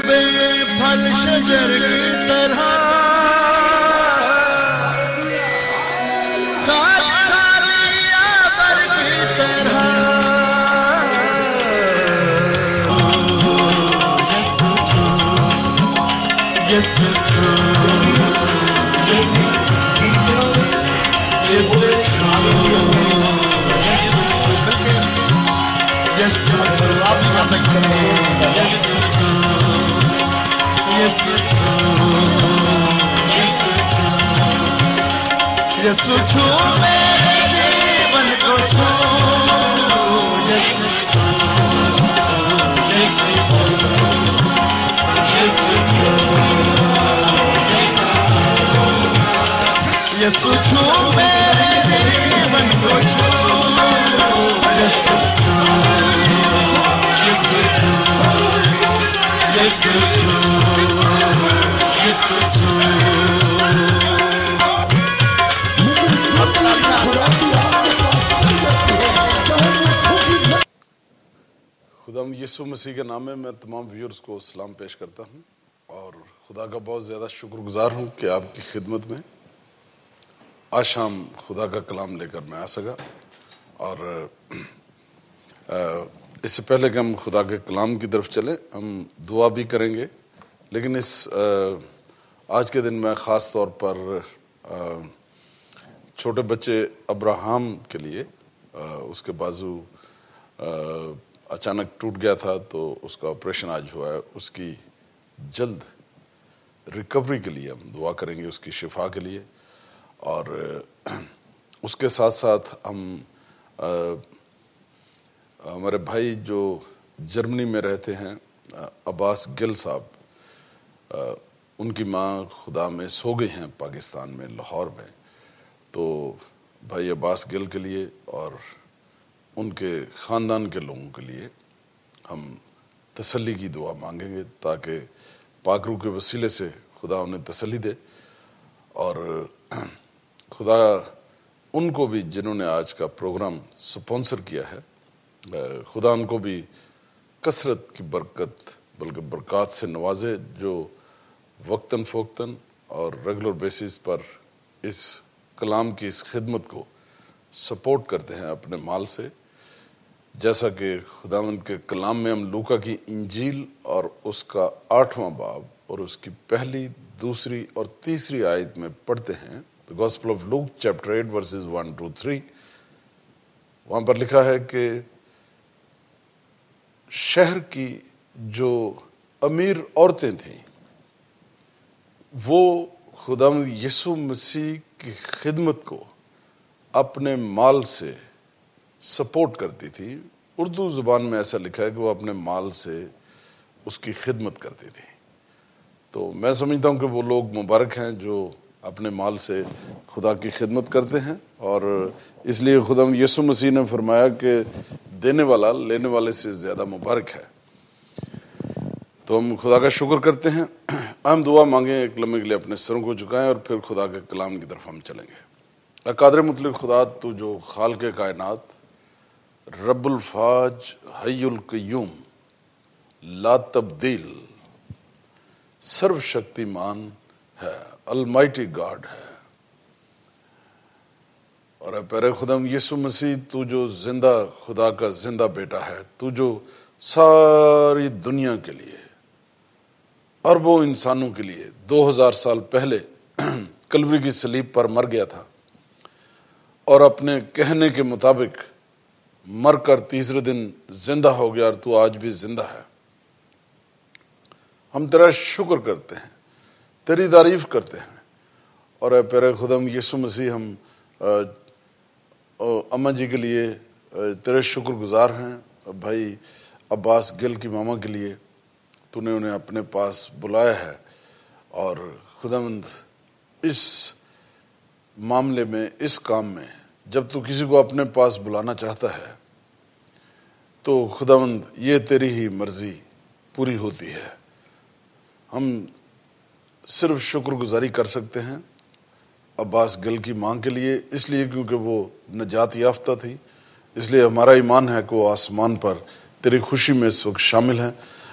بے پھل شجر کی طرح یسوع چھو میرے جیون کو چھو یسوع چھو یسوع چھو میرے جیون کو چھو یسوع چھو یسوع چھو یسوع چھو یسوع چھو خدا یسوع مسیح کے نام میں تمام ویورز کو سلام پیش کرتا ہوں اور خدا کا بہت زیادہ شکر گزار ہوں کہ آپ کی خدمت میں آج شام خدا کا کلام لے کر میں آ سکا۔ اور اس سے پہلے کہ ہم خدا کے کلام کی طرف چلیں ہم دعا بھی کریں گے، لیکن اس آج کے دن میں خاص طور پر چھوٹے بچے ابراہم کے لیے اس کے بازو اچانک ٹوٹ گیا تھا تو اس کا آپریشن آج ہوا ہے، اس کی جلد ریکوری کے لیے ہم دعا کریں گے، اس کی شفا کے لیے۔ اور اس کے ساتھ ساتھ ہم ہمارے بھائی جو جرمنی میں رہتے ہیں عباس گل صاحب، ان کی ماں خدا میں سو گئی ہیں پاکستان میں لاہور میں، تو بھائی عباس گل کے لیے اور ان کے خاندان کے لوگوں کے لیے ہم تسلی کی دعا مانگیں گے تاکہ پاک روح کے وسیلے سے خدا انہیں تسلی دے، اور خدا ان کو بھی جنہوں نے آج کا پروگرام سپانسر کیا ہے، خدا ان کو بھی کثرت کی برکت بلکہ برکات سے نوازے، جو وقتاً فوقتاً اور ریگولر بیسس پر اس کلام کی اس خدمت کو سپورٹ کرتے ہیں اپنے مال سے، جیسا کہ خداوند کے کلام میں ہم لوکا کی انجیل اور اس کا 8واں باب اور اس کی پہلی، دوسری اور تیسری آیت میں پڑھتے ہیں۔ The Gospel of Luke chapter 8 verses 1 to 3، وہاں پر لکھا ہے کہ شہر کی جو امیر عورتیں تھیں وہ خداوند یسوع مسیح کی خدمت کو اپنے مال سے سپورٹ کرتی تھی۔ اردو زبان میں ایسا لکھا ہے کہ وہ اپنے مال سے اس کی خدمت کرتی تھی۔ تو میں سمجھتا ہوں کہ وہ لوگ مبارک ہیں جو اپنے مال سے خدا کی خدمت کرتے ہیں، اور اس لیے خدا یسوع مسیح نے فرمایا کہ دینے والا لینے والے سے زیادہ مبارک ہے۔ تو ہم خدا کا شکر کرتے ہیں۔ ہم دعا مانگیں ایک لمحے کے لیے، اپنے سروں کو جھکائیں اور پھر خدا کے کلام کی طرف ہم چلیں گے۔ اے قادر مطلق خدا، تو جو خالق کائنات، رب الفاج، حی القیوم، لا تبدیل، سرو شکتیمان ہے، المائٹی گاڈ ہے، اور اے پیارے خدا یسوع مسیح، تو جو زندہ خدا کا زندہ بیٹا ہے، تو جو ساری دنیا کے لیے اربوں انسانوں کے لیے 2000 سال پہلے کلوری کی صلیب پر مر گیا تھا اور اپنے کہنے کے مطابق مر کر تیسرے دن زندہ ہو گیا، اور تو آج بھی زندہ ہے۔ ہم تیرا شکر کرتے ہیں، تیری تعریف کرتے ہیں، اور اے پیارے خدا یسوع مسیح، ہم اماں جی کے لیے تیرے شکر گزار ہیں، بھائی عباس گل کی ماما کے لیے تو نے انہیں اپنے پاس بلایا ہے، اور خداوند اس معاملے میں، اس کام میں، جب تو کسی کو اپنے پاس بلانا چاہتا ہے تو خداوند یہ تیری ہی مرضی پوری ہوتی ہے۔ ہم صرف شکر گزاری کر سکتے ہیں عباس گل کی ماں کے لیے، اس لیے کیونکہ وہ نجات یافتہ تھی، اس لیے ہمارا ایمان ہے کہ وہ آسمان پر تیری خوشی میں اس وقت شامل ہیں،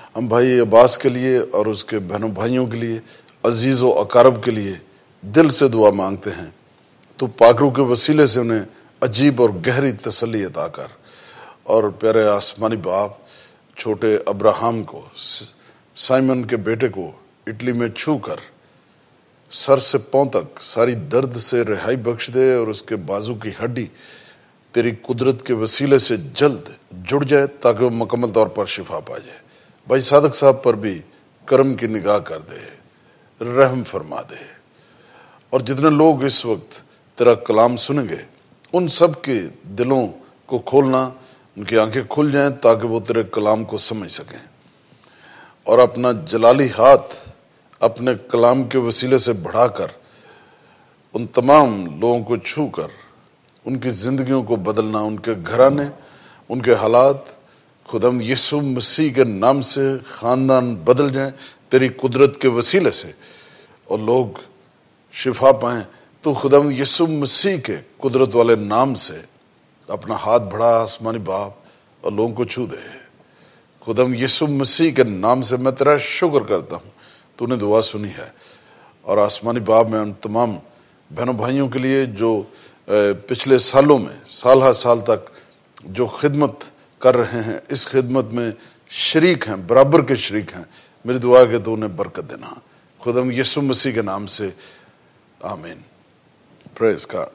ہم بھائی عباس کے لیے اور اس کے بہنوں بھائیوں کے لیے، عزیز و اقارب کے لیے دل سے دعا مانگتے ہیں، تو پاک روح کے وسیلے سے انہیں عجیب اور گہری تسلی عطا کر، اور پیارے آسمانی باپ چھوٹے ابراہم کو، سائمن کے بیٹے کو اٹلی میں چھو کر سر سے پاؤں تک ساری درد سے رہائی بخش دے، اور اس کے بازو کی ہڈی تیری قدرت کے وسیلے سے جلد جڑ جائے تاکہ وہ مکمل طور پر شفا پا جائے۔ بھائی صادق صاحب پر بھی کرم کی نگاہ کر دے، رحم فرما دے، اور جتنے لوگ اس وقت تیرا کلام سنیں گے ان سب کے دلوں کو کھولنا، ان کی آنکھیں کھل جائیں تاکہ وہ تیرے کلام کو سمجھ سکیں، اور اپنا جلالی ہاتھ اپنے کلام کے وسیلے سے بڑھا کر ان تمام لوگوں کو چھو کر ان کی زندگیوں کو بدلنا، ان کے گھرانے، ان کے حالات خداوند یسوع مسیح کے نام سے خاندان بدل جائیں تیری قدرت کے وسیلے سے، اور لوگ شفا پائیں۔ تو خداوند یسوع مسیح کے قدرت والے نام سے اپنا ہاتھ بڑھا آسمانی باپ اور لوگوں کو چھو دے۔ خداوند یسوع مسیح کے نام سے میں تیرا شکر کرتا ہوں، تو نے دعا سنی ہے، اور آسمانی باپ میں ان تمام بہنوں بھائیوں کے لیے جو پچھلے سالوں میں سال ہر سال تک جو خدمت کر رہے ہیں، اس خدمت میں شریک ہیں، برابر کے شریک ہیں، میری دعا کہ تو انہیں برکت دینا، خداوند یسوع مسیح کے نام سے آمین۔ Praise God.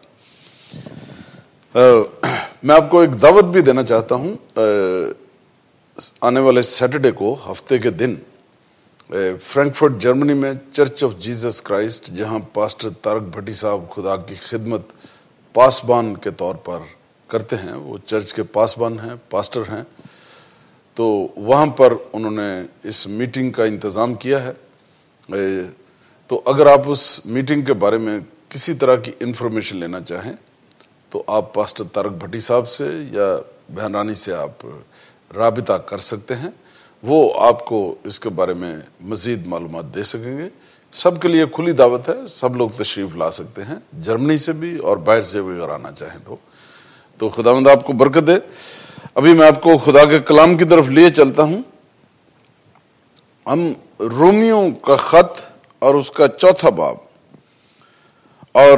میں آپ کو ایک دعوت بھی دینا چاہتا ہوں، آنے والے سیٹرڈے کو، ہفتے کے دن، فرینکفرٹ جرمنی میں چرچ آف جیزس کرائسٹ، جہاں پاسٹر طارق بھٹی صاحب خدا کی خدمت پاسبان کے طور پر کرتے ہیں، وہ چرچ کے پاسبان ہیں، پاسٹر ہیں، تو وہاں پر انہوں نے اس میٹنگ کا انتظام کیا ہے۔ تو اگر آپ اس میٹنگ کے بارے میں کسی طرح کی انفارمیشن لینا چاہیں تو آپ پاسٹر طارق بھٹی صاحب سے یا بہن رانی سے آپ رابطہ کر سکتے ہیں، وہ آپ کو اس کے بارے میں مزید معلومات دے سکیں گے۔ سب کے لیے کھلی دعوت ہے، سب لوگ تشریف لا سکتے ہیں، جرمنی سے بھی اور باہر سے بھی اگر آنا چاہیں تو خداوند آپ کو برکت دے۔ ابھی میں آپ کو خدا کے کلام کی طرف لیے چلتا ہوں۔ ہم رومیوں کا خط اور اس کا 4 باب اور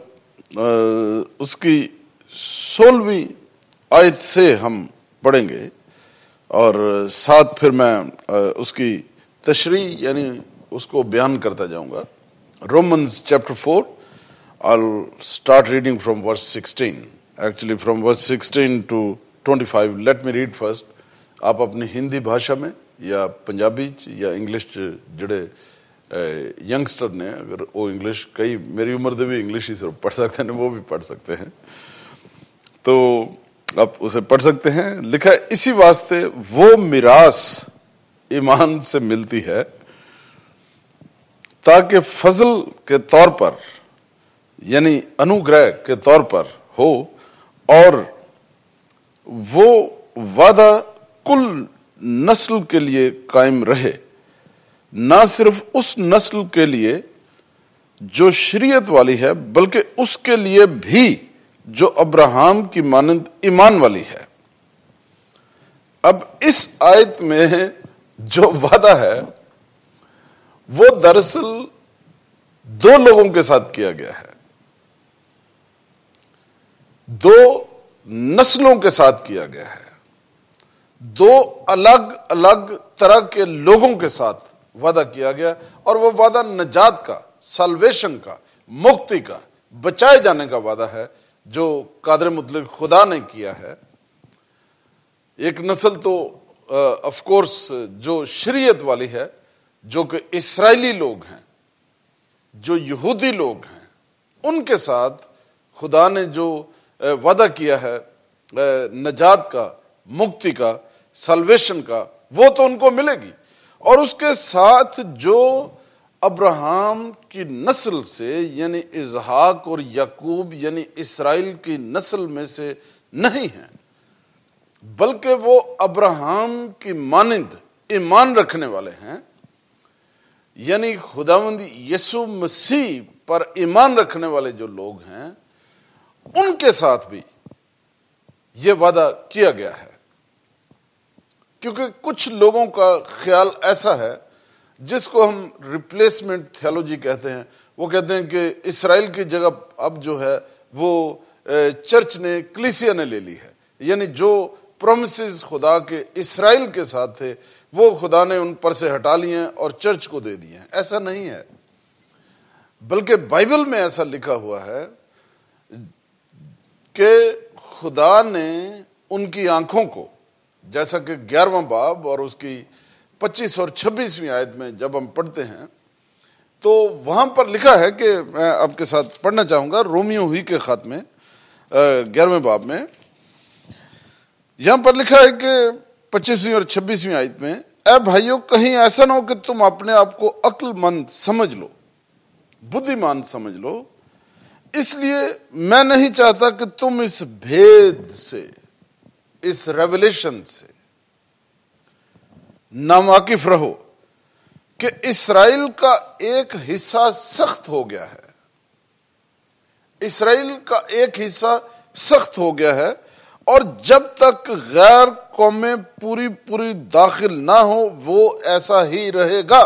اس کی 16ویں آیت سے ہم پڑھیں گے، اور ساتھ پھر میں اس کی تشریح یعنی اس کو بیان کرتا جاؤں گا۔ Romans chapter 4، I'll start reading from verse 16. Actually from verse 16 to 25. Let me read first. آپ اپنی ہندی بھاشا میں یا پنجابی یا انگلش جڑے ینگسٹر نے، اگر وہ انگلش، کئی میری عمر دے بھی انگلش ہی صرف پڑھ سکتے ہیں، وہ بھی پڑھ سکتے ہیں، تو آپ اسے پڑھ سکتے ہیں۔ لکھا ہے، اسی واسطے وہ میراث ایمان سے ملتی ہے تاکہ فضل کے طور پر یعنی انوگرہ کے طور پر ہو، اور وہ وعدہ کل نسل کے لیے قائم رہے، نہ صرف اس نسل کے لیے جو شریعت والی ہے بلکہ اس کے لیے بھی جو ابراہم کی مانند ایمان والی ہے۔ اب اس آیت میں جو وعدہ ہے وہ دراصل 2 لوگوں کے ساتھ کیا گیا ہے، 2 نسلوں کے ساتھ کیا گیا ہے، 2 الگ الگ طرح کے لوگوں کے ساتھ وعدہ کیا گیا، اور وہ وعدہ نجات کا، سالویشن کا، مکتی کا، بچائے جانے کا وعدہ ہے جو قادر مطلق خدا نے کیا ہے۔ ایک نسل تو آف کورس جو شریعت والی ہے، جو کہ اسرائیلی لوگ ہیں، جو یہودی لوگ ہیں، ان کے ساتھ خدا نے جو وعدہ کیا ہے نجات کا، مکتی کا، سالویشن کا، وہ تو ان کو ملے گی، اور اس کے ساتھ جو ابراہم کی نسل سے یعنی اسحاق اور یعقوب یعنی اسرائیل کی نسل میں سے نہیں ہیں، بلکہ وہ ابراہم کی مانند ایمان رکھنے والے ہیں، یعنی خداوند یسوع مسیح پر ایمان رکھنے والے جو لوگ ہیں، ان کے ساتھ بھی یہ وعدہ کیا گیا ہے۔ کیونکہ کچھ لوگوں کا خیال ایسا ہے جس کو ہم ریپلیسمنٹ تھیولوجی کہتے ہیں. وہ کہتے ہیں کہ اسرائیل کی جگہ اب جو ہے وہ چرچ نے کلیسیا نے لے لی ہے. یعنی جو پرومسز خدا کے اسرائیل کے ساتھ تھے وہ خدا نے ان پر سے ہٹا لیے ہیں اور چرچ کو دے دیے ہیں. ایسا نہیں ہے، بلکہ بائبل میں ایسا لکھا ہوا ہے کہ خدا نے ان کی آنکھوں کو، جیسا کہ 11واں باب اور اس کی 25 اور 26ویں آیت میں جب ہم پڑھتے ہیں تو وہاں پر لکھا ہے کہ میں آپ کے ساتھ پڑھنا چاہوں گا رومیو ہی کے خط میں 11ویں باب میں. یہاں پر لکھا ہے کہ 25ویں اور 26ویں آیت میں، اے بھائیو کہیں ایسا نہ ہو کہ تم اپنے آپ کو عقل مند سمجھ لو، بدھیمان سمجھ لو، اس لیے میں نہیں چاہتا کہ تم اس بھید سے، اس ریولیشن سے ناواقف رہو کہ اسرائیل کا ایک حصہ سخت ہو گیا ہے. اسرائیل کا ایک حصہ سخت ہو گیا ہے اور جب تک غیر قومیں پوری داخل نہ ہو وہ ایسا ہی رہے گا.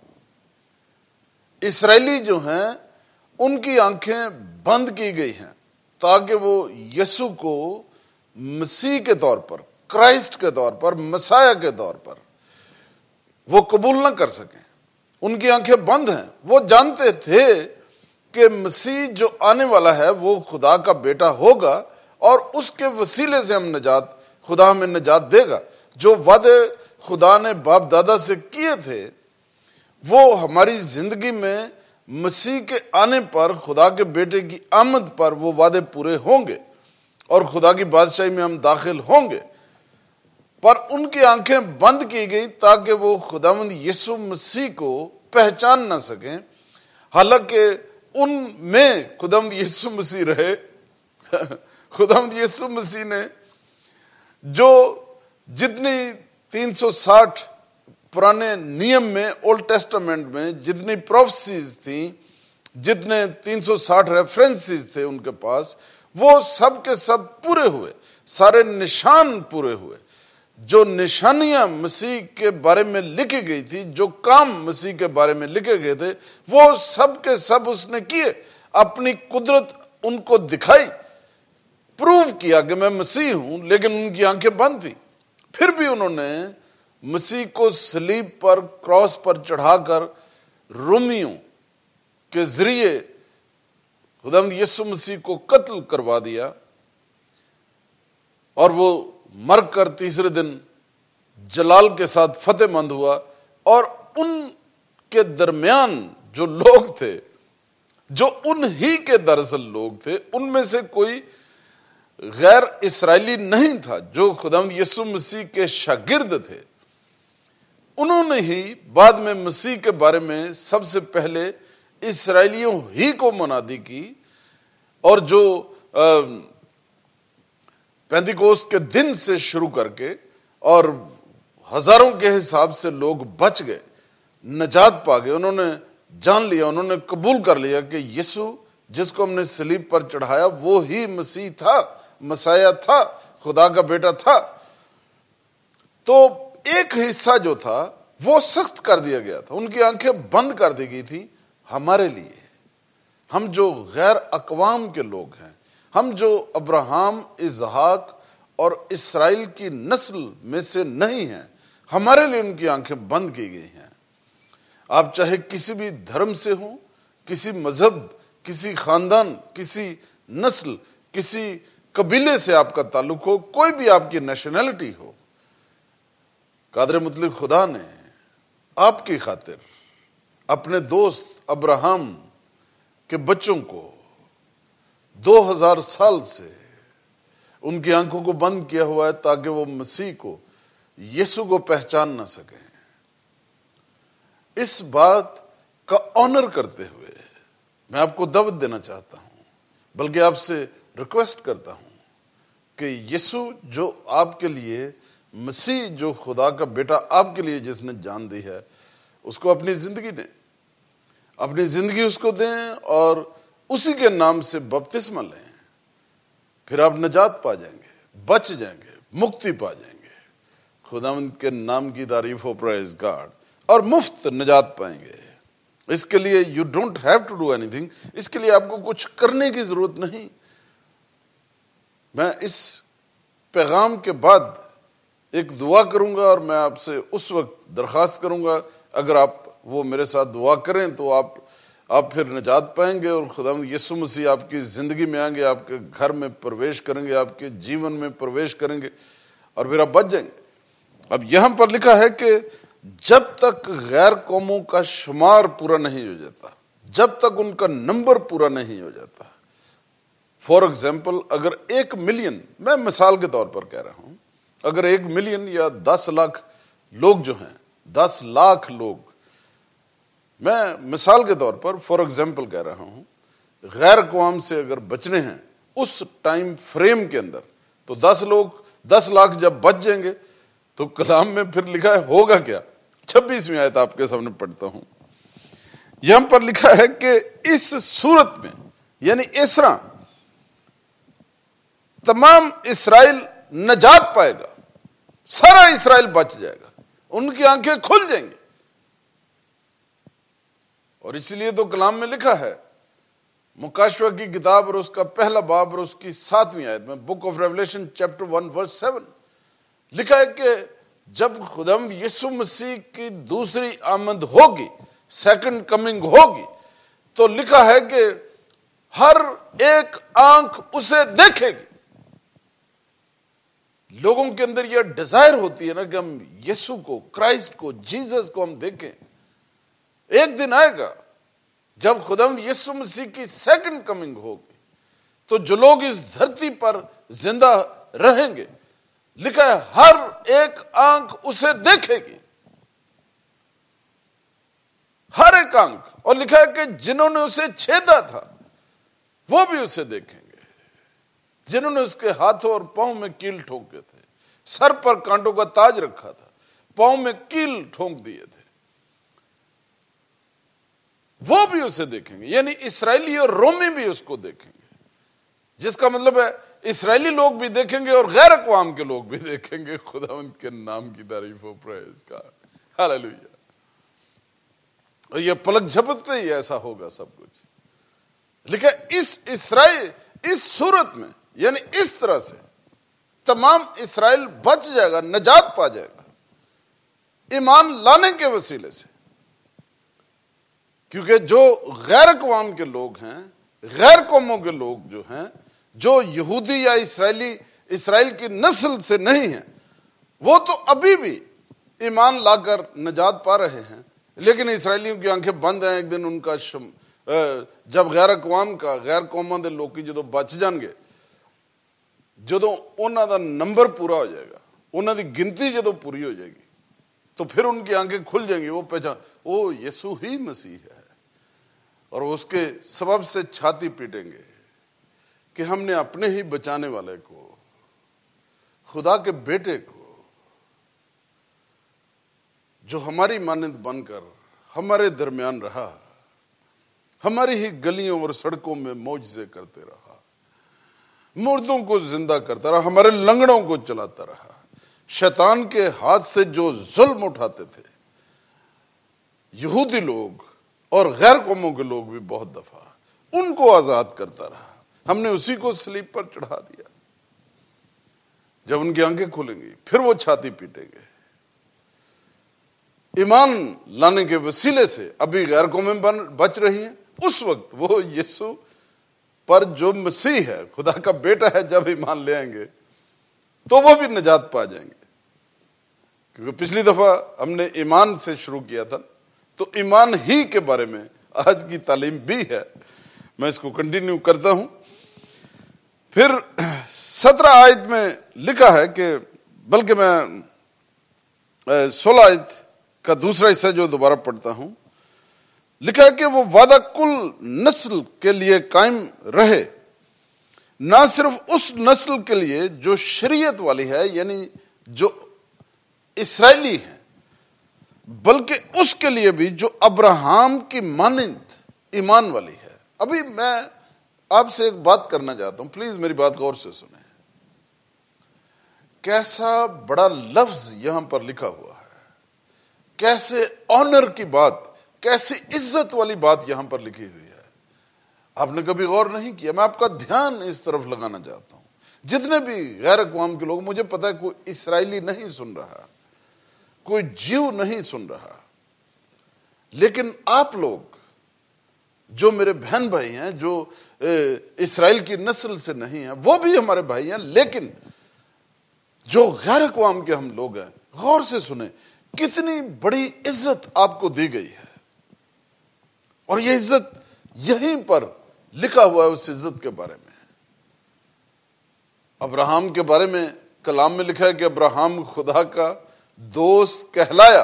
اسرائیلی جو ہیں ان کی آنکھیں بند کی گئی ہیں تاکہ وہ یسوع کو مسیح کے طور پر، کرائسٹ کے طور پر، مسیح کے طور پر وہ قبول نہ کر سکیں. ان کی آنکھیں بند ہیں. وہ جانتے تھے کہ مسیح جو آنے والا ہے وہ خدا کا بیٹا ہوگا اور اس کے وسیلے سے ہم خدا ہمیں نجات دے گا. جو وعدے خدا نے باپ دادا سے کیے تھے وہ ہماری زندگی میں مسیح کے آنے پر، خدا کے بیٹے کی آمد پر وہ وعدے پورے ہوں گے اور خدا کی بادشاہی میں ہم داخل ہوں گے. پر ان کی آنکھیں بند کی گئی تاکہ وہ خداوند یسوع مسیح کو پہچان نہ سکیں، حالانکہ ان میں خداوند یسوع مسیح رہے. خداوند یسوع مسیح نے جو جتنی 360 پرانے نیم میں، اولڈ ٹیسٹامنٹ میں جتنی پروفیسیز تھیں، جتنے 360 ریفرنسز تھے ان کے پاس، وہ سب کے سب پورے ہوئے. سارے نشان پورے ہوئے. جو نشانیاں مسیح کے بارے میں لکھی گئی تھی، جو کام مسیح کے بارے میں لکھے گئے تھے، وہ سب کے سب اس نے کیے. اپنی قدرت ان کو دکھائی، پروف کیا کہ میں مسیح ہوں، لیکن ان کی آنکھیں بند تھی. پھر بھی انہوں نے مسیح کو صلیب پر، کراس پر چڑھا کر رومیوں کے ذریعے خداوند یسوع مسیح کو قتل کروا دیا اور وہ مر کر تیسرے دن جلال کے ساتھ فتح مند ہوا. اور ان کے درمیان جو لوگ تھے، جو ان ہی کے دراصل لوگ تھے، ان میں سے کوئی غیر اسرائیلی نہیں تھا جو خداوند یسوع مسیح کے شاگرد تھے. انہوں نے ہی بعد میں مسیح کے بارے میں سب سے پہلے اسرائیلیوں ہی کو منادی کی، اور جو پینتیکوست کے دن سے شروع کر کے اور ہزاروں کے حساب سے لوگ بچ گئے، نجات پا گئے. انہوں نے جان لیا، انہوں نے قبول کر لیا کہ یسوع جس کو ہم نے صلیب پر چڑھایا وہ ہی مسیح تھا، مسیح تھا، خدا کا بیٹا تھا. تو ایک حصہ جو تھا وہ سخت کر دیا گیا تھا، ان کی آنکھیں بند کر دی گئی تھی ہمارے لیے. ہم جو غیر اقوام کے لوگ ہیں، ہم جو ابراہم، اسحاق اور اسرائیل کی نسل میں سے نہیں ہیں، ہمارے لیے ان کی آنکھیں بند کی گئی ہیں. آپ چاہے کسی بھی دھرم سے ہوں، کسی مذہب، کسی خاندان، کسی نسل، کسی قبیلے سے آپ کا تعلق ہو، کوئی بھی آپ کی نیشنلٹی ہو، قادر مطلق خدا نے آپ کی خاطر اپنے دوست ابراہم کے بچوں کو 2000 سال سے ان کی آنکھوں کو بند کیا ہوا ہے تاکہ وہ مسیح کو، یسوع کو پہچان نہ سکیں. اس بات کا آنر کرتے ہوئے میں آپ کو دعوت دینا چاہتا ہوں، بلکہ آپ سے ریکویسٹ کرتا ہوں کہ یسوع جو آپ کے لیے، مسیح جو خدا کا بیٹا آپ کے لیے جس نے جان دی ہے، اس کو اپنی زندگی دیں، اپنی زندگی اس کو دیں اور اسی کے نام سے بپتسمہ لیں. پھر آپ نجات پا جائیں گے، بچ جائیں گے، مکتی پا جائیں گے. خداوند کے نام کی تعریف ہو، پریز گاڈ، اور مفت نجات پائیں گے۔ اس کے لیے you don't have to do اینی تھنگ، اس کے لیے آپ کو کچھ کرنے کی ضرورت نہیں۔ میں اس پیغام کے بعد ایک دعا کروں گا اور میں آپ سے اس وقت درخواست کروں گا، اگر آپ وہ میرے ساتھ دعا کریں تو آپ پھر نجات پائیں گے، اور خداوند یسوع مسیح آپ کی زندگی میں آئیں گے، آپ کے گھر میں پرویش کریں گے، آپ کے جیون میں پرویش کریں گے، اور پھر آپ بچ جائیں گے۔ اب یہاں پر لکھا ہے کہ جب تک غیر قوموں کا شمار پورا نہیں ہو جاتا، جب تک ان کا نمبر پورا نہیں ہو جاتا، فار ایگزامپل اگر 1 ملین، میں مثال کے طور پر کہہ رہا ہوں، اگر 1 ملین یا 10 لاکھ لوگ جو ہیں، 10 لاکھ لوگ، میں مثال کے طور پر فار ایگزامپل کہہ رہا ہوں، غیر اقوام سے اگر بچنے ہیں اس ٹائم فریم کے اندر، تو 10 لاکھ جب بچ جائیں گے تو کلام میں پھر لکھا ہے ہوگا کیا؟ 26ویں آیت آپ کے سامنے پڑھتا ہوں۔ یہاں پر لکھا ہے کہ اس صورت میں، یعنی اس طرح تمام اسرائیل نجات پائے گا، سارا اسرائیل بچ جائے گا، ان کی آنکھیں کھل جائیں گی۔ اور اس لیے تو کلام میں لکھا ہے، مکاشفہ کی کتاب اور اس کا پہلا باب اور اس کی 7ویں آیت میں، book of revelation chapter 1 verse 7 لکھا ہے کہ جب خداوند یسوع مسیح کی دوسری آمد ہوگی، سیکنڈ کمنگ ہوگی، تو لکھا ہے کہ ہر ایک آنکھ اسے دیکھے گی۔ لوگوں کے اندر یہ ڈیزائر ہوتی ہے نا کہ ہم یسوع کو، کرائسٹ کو، جیزس کو ہم دیکھیں۔ ایک دن آئے گا جب خداوند یسوع مسیح کی سیکنڈ کمنگ ہوگی، تو جو لوگ اس دھرتی پر زندہ رہیں گے، لکھا ہے ہر ایک آنکھ اسے دیکھے گی، ہر ایک آنکھ، اور لکھا ہے کہ جنہوں نے اسے چھیدا تھا وہ بھی اسے دیکھیں گے، جنہوں نے اس کے ہاتھوں اور پاؤں میں کیل ٹھونکے تھے، سر پر کانٹوں کا تاج رکھا تھا، پاؤں میں کیل ٹھونک دیے تھے، وہ بھی اسے دیکھیں گے۔ یعنی اسرائیلی اور رومی بھی اس کو دیکھیں گے، جس کا مطلب ہے اسرائیلی لوگ بھی دیکھیں گے اور غیر اقوام کے لوگ بھی دیکھیں گے۔ خداوند کے نام کی تعریف ہو، پریز گاڈ، ہاللیلویا۔ اور یہ پلک جھپکتے ہی ایسا ہوگا سب کچھ۔ لیکن اس صورت میں، یعنی اس طرح سے تمام اسرائیل بچ جائے گا، نجات پا جائے گا، ایمان لانے کے وسیلے سے۔ کیونکہ جو غیر اقوام کے لوگ ہیں، غیر قوموں کے لوگ جو ہیں، جو یہودی یا اسرائیل کی نسل سے نہیں ہیں، وہ تو ابھی بھی ایمان لا کر نجات پا رہے ہیں، لیکن اسرائیلیوں کی آنکھیں بند ہیں۔ ایک دن ان کا جب غیر اقوام کا، غیر قوموں دے لوگ جدو بچ جان گے، جدو انہوں دا نمبر پورا ہو جائے گا، انہوں دی گنتی جدو پوری ہو جائے گی، تو پھر ان کی آنکھیں کھل جائیں گی، وہ پہچان او یسوع ہی مسیح ہے، اور اس کے سبب سے چھاتی پیٹیں گے کہ ہم نے اپنے ہی بچانے والے کو، خدا کے بیٹے کو، جو ہماری مانند بن کر ہمارے درمیان رہا، ہماری ہی گلیوں اور سڑکوں میں معجزے کرتے رہا، مردوں کو زندہ کرتا رہا، ہمارے لنگڑوں کو چلاتا رہا، شیطان کے ہاتھ سے جو ظلم اٹھاتے تھے یہودی لوگ اور غیر قوموں کے لوگ بھی بہت دفعہ، ان کو آزاد کرتا رہا۔ ہم نے اسی کو صلیب پر چڑھا دیا۔ جب ان کی آنکھیں کھلیں گی پھر وہ چھاتی پیٹیں گے۔ ایمان لانے کے وسیلے سے ابھی غیر قومیں بچ رہی ہیں، اس وقت وہ یسوع پر جو مسیح ہے، خدا کا بیٹا ہے، جب ایمان لے آئیں گے تو وہ بھی نجات پا جائیں گے۔ کیونکہ پچھلی دفعہ ہم نے ایمان سے شروع کیا تھا، تو ایمان ہی کے بارے میں آج کی تعلیم بھی ہے، میں اس کو کنٹینیو کرتا ہوں۔ پھر 17 آیت میں لکھا ہے کہ، بلکہ میں 16 آیت کا دوسرا حصہ جو دوبارہ پڑھتا ہوں، لکھا ہے کہ وہ وعدہ کل نسل کے لیے قائم رہے، نہ صرف اس نسل کے لیے جو شریعت والی ہے، یعنی جو اسرائیلی ہے، بلکہ اس کے لیے بھی جو ابراہم کی مانند ایمان والی ہے۔ ابھی میں آپ سے ایک بات کرنا چاہتا ہوں، پلیز میری بات غور سے سنیں۔ کیسا بڑا لفظ یہاں پر لکھا ہوا ہے، کیسے آنر کی بات، کیسی عزت والی بات یہاں پر لکھی ہوئی ہے۔ آپ نے کبھی غور نہیں کیا؟ میں آپ کا دھیان اس طرف لگانا چاہتا ہوں، جتنے بھی غیر اقوام کے لوگ، مجھے پتا ہے کوئی اسرائیلی نہیں سن رہا، کوئی جیو نہیں سن رہا، لیکن آپ لوگ جو میرے بہن بھائی ہیں، جو اسرائیل کی نسل سے نہیں ہیں، وہ بھی ہمارے بھائی ہیں، لیکن جو غیر اقوام کے ہم لوگ ہیں، غور سے سنیں کتنی بڑی عزت آپ کو دی گئی ہے، اور یہ عزت یہیں پر لکھا ہوا ہے اس عزت کے بارے میں۔ ابراہم کے بارے میں کلام میں لکھا ہے کہ ابراہم خدا کا دوست کہلایا۔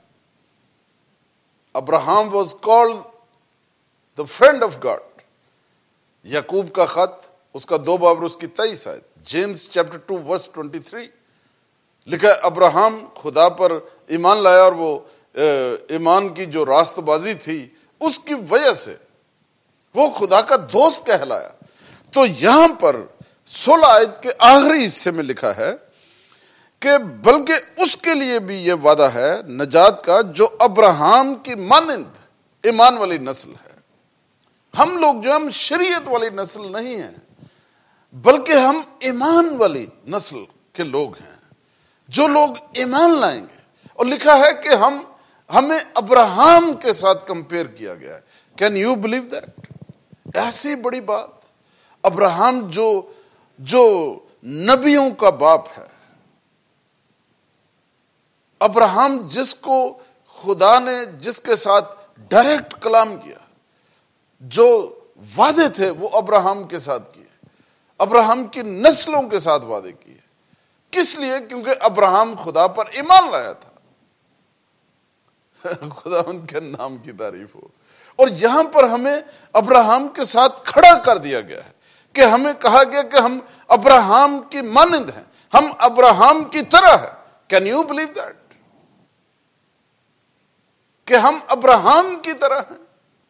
Abraham was called the friend of God۔ یعقوب کا خط، اس کا 2 باب اور اس کی 23 آیت، جیمز چیپٹر 2 ورس 23 لکھا ہے ابراہم خدا پر ایمان لایا، اور وہ ایمان کی جو راست بازی تھی اس کی وجہ سے وہ خدا کا دوست کہلایا۔ تو یہاں پر 16 آیت کے آخری حصے میں لکھا ہے کہ بلکہ اس کے لیے بھی یہ وعدہ ہے نجات کا جو ابراہم کی مانند ایمان والی نسل ہے۔ ہم لوگ جو ہم شریعت والی نسل نہیں ہیں، بلکہ ہم ایمان والی نسل کے لوگ ہیں، جو لوگ ایمان لائیں گے۔ اور لکھا ہے کہ ہمیں ابراہم کے ساتھ کمپیئر کیا گیا ہے۔ Can you believe that? ایسی بڑی بات، ابراہم جو نبیوں کا باپ ہے، ابراہم جس کو خدا نے جس کے ساتھ ڈائریکٹ کلام کیا، جو وعدے تھے وہ ابراہم کے ساتھ کیے، ابراہم کی نسلوں کے ساتھ وعدے کیے۔ کس لیے؟ کیونکہ ابراہم خدا پر ایمان لایا تھا۔ خدا ان کے نام کی تعریف ہو۔ اور یہاں پر ہمیں ابراہم کے ساتھ کھڑا کر دیا گیا ہے، کہ ہمیں کہا گیا کہ ہم ابراہم کی مانند ہیں، ہم ابراہم کی طرح ہیں۔ Can you believe that? کہ ہم ابراہم کی طرح ہیں۔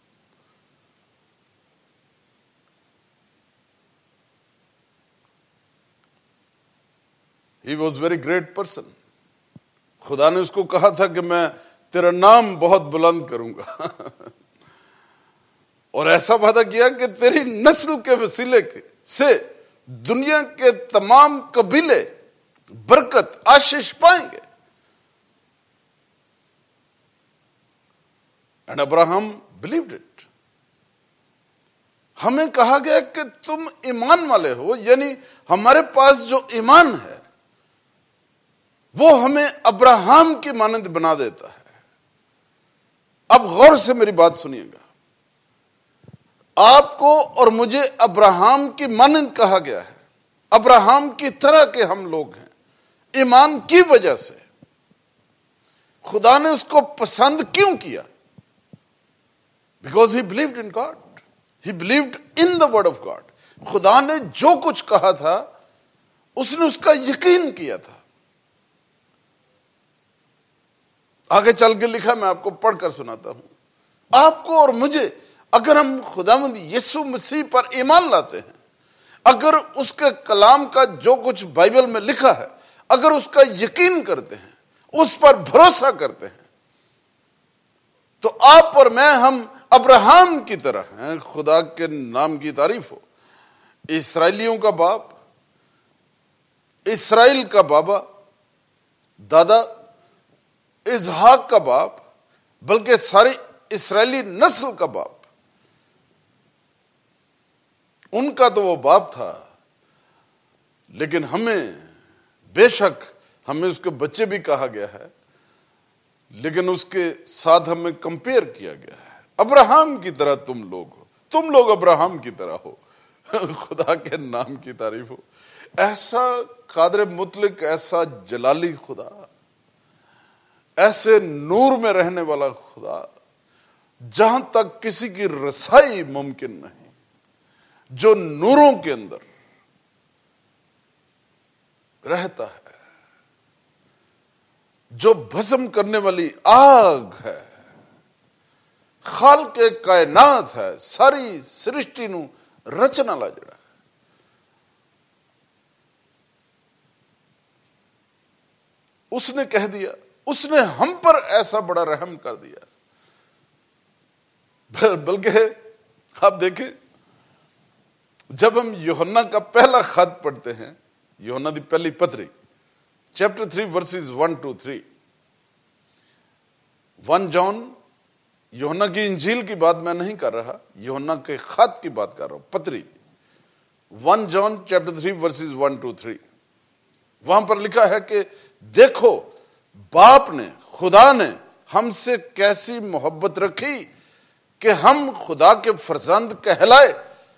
He was very great person۔ خدا نے اس کو کہا تھا کہ میں تیرا نام بہت بلند کروں گا، اور ایسا وعدہ کیا کہ تیری نسل کے وسیلے سے دنیا کے تمام قبیلے برکت آشیش پائیں گے۔ And Abraham believed it۔ ہمیں کہا گیا کہ تم ایمان والے ہو، یعنی ہمارے پاس جو ایمان ہے وہ ہمیں ابراہم کی مانند بنا دیتا ہے۔ اب غور سے میری بات سنیے گا، آپ کو اور مجھے ابراہم کی مانند کہا گیا ہے، ابراہم کی طرح کے ہم لوگ ہیں، ایمان کی وجہ سے۔ خدا نے اس کو پسند کیوں کیا؟ Because he believed in God۔ He believed in the word of God۔ خدا نے جو کچھ کہا تھا اس نے اس کا یقین کیا تھا۔ آگے چل کے لکھا، میں آپ کو پڑھ کر سناتا ہوں۔ آپ کو اور مجھے اگر ہم خداوند یسوع مسیح پر ایمان لاتے ہیں، اگر اس کے کلام کا جو کچھ بائبل میں لکھا ہے، اگر اس کا یقین کرتے ہیں، اس پر بھروسہ کرتے ہیں، تو آپ اور میں ہم ابراہم کی طرح ہیں۔ خدا کے نام کی تعریف ہو۔ اسرائیلیوں کا باپ، اسرائیل کا بابا، دادا، اسحاق کا باپ، بلکہ ساری اسرائیلی نسل کا باپ، ان کا تو وہ باپ تھا، لیکن ہمیں بے شک ہمیں اس کے بچے بھی کہا گیا ہے، لیکن اس کے ساتھ ہمیں کمپیئر کیا گیا ہے۔ ابراہم کی طرح تم لوگ ہو، تم لوگ ابراہم کی طرح ہو۔ خدا کے نام کی تعریف ہو۔ ایسا قادر مطلق، ایسا جلالی خدا، ایسے نور میں رہنے والا خدا جہاں تک کسی کی رسائی ممکن نہیں، جو نوروں کے اندر رہتا ہے، جو بھسم کرنے والی آگ ہے، خالق کائنات ہے، ساری سرشٹی نو رچن والا جڑا ہے۔ اس نے کہہ دیا، اس نے ہم پر ایسا بڑا رحم کر دیا۔ بلکہ آپ دیکھیں، جب ہم یوحنا کا پہلا خط پڑھتے ہیں، یوحنا دی پہلی پتری چیپٹر 3 ورسز 1 to 3، 1 جان، یوحنا کی انجیل کی بات میں نہیں کر رہا، یوحنا کے خط کی بات کر رہا ہوں، پتری 1 جان چیپٹر 3 ورسز 1 to 3، وہاں پر لکھا ہے کہ دیکھو باپ نے، خدا نے ہم سے کیسی محبت رکھی کہ ہم خدا کے فرزند کہلائے۔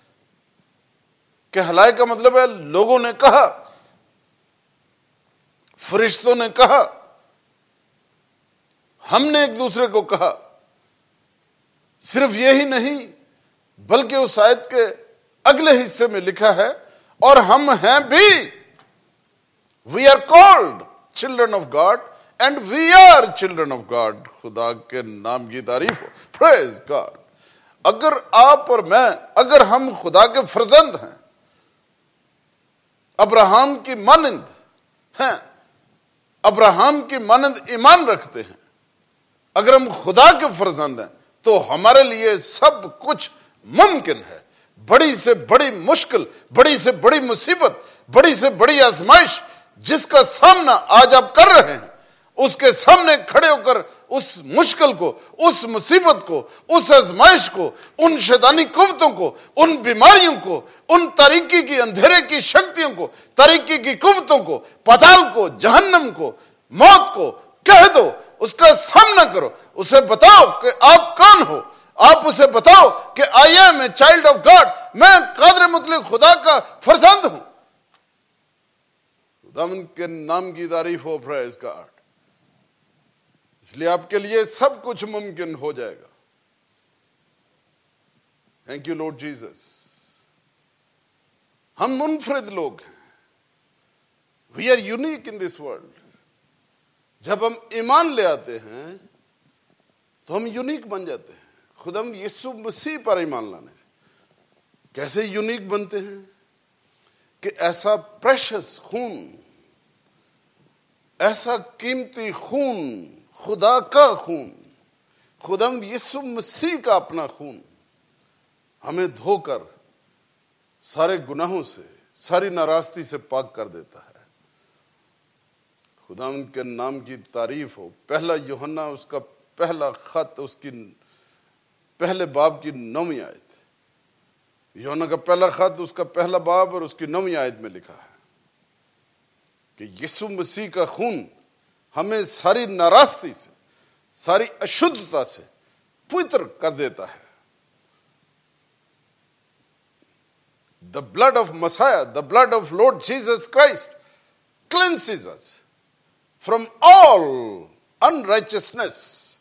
کہلائے کا مطلب ہے لوگوں نے کہا، فرشتوں نے کہا، ہم نے ایک دوسرے کو کہا۔ صرف یہی نہیں بلکہ اس آیت کے اگلے حصے میں لکھا ہے اور ہم ہیں بھی، we are called children of God and we are children of God. خدا کے نام کی تعریف ہو، پریز گاڈ۔ اگر آپ اور میں، اگر ہم خدا کے فرزند ہیں، ابراہم کی مانند ہیں، ابراہم کی مانند ایمان رکھتے ہیں، اگر ہم خدا کے فرزند ہیں تو ہمارے لیے سب کچھ ممکن ہے۔ بڑی سے بڑی مشکل، بڑی سے بڑی مصیبت، بڑی سے بڑی آزمائش جس کا سامنا آج آپ کر رہے ہیں، اس کے سامنے کھڑے ہو کر اس مشکل کو، اس مصیبت کو، اس آزمائش کو، ان شیطانی قوتوں کو، ان بیماریوں کو، ان تاریکی کی، اندھیرے کی شکتیوں کو، تاریکی کی قوتوں کو، پتال کو، جہنم کو، موت کو کہہ دو، اس کا سامنا کرو، اسے بتاؤ کہ آپ کون ہو۔ آپ اسے بتاؤ کہ I am a child of God, میں قادر مطلق خدا کا فرزند ہوں۔ خدا کے نام کی تعریف ہو، پریز گاڈ۔ اس لیے آپ کے لیے سب کچھ ممکن ہو جائے گا۔ Thank you Lord Jesus. ہم منفرد لوگ ہیں، we are unique in this world. جب ہم ایمان لے آتے ہیں تو ہم یونیک بن جاتے ہیں۔ خدا یسوع مسیح پر ایمان لانے کیسے یونیک بنتے ہیں کہ ایسا پریشس خون، ایسا قیمتی خون، خدا کا خون، خدا یسوع مسیح کا اپنا خون ہمیں دھو کر سارے گناہوں سے، ساری ناراستی سے پاک کر دیتا ہے۔ خدا ان کے نام کی تعریف ہو۔ پہلا یوحنا، اس کا پہلا خط، اس کی پہلے باب کی 9ویں آیت، یوحنا کا پہلا خط، اس کا پہلا باب اور اس کی 9ویں آیت میں لکھا ہے کہ یسوع مسیح کا خون ہمیں ساری ناراستی سے، ساری اشدھتا سے پوتر کر دیتا ہے۔ The blood of Messiah, the blood of Lord Jesus Christ cleanses us from all unrighteousness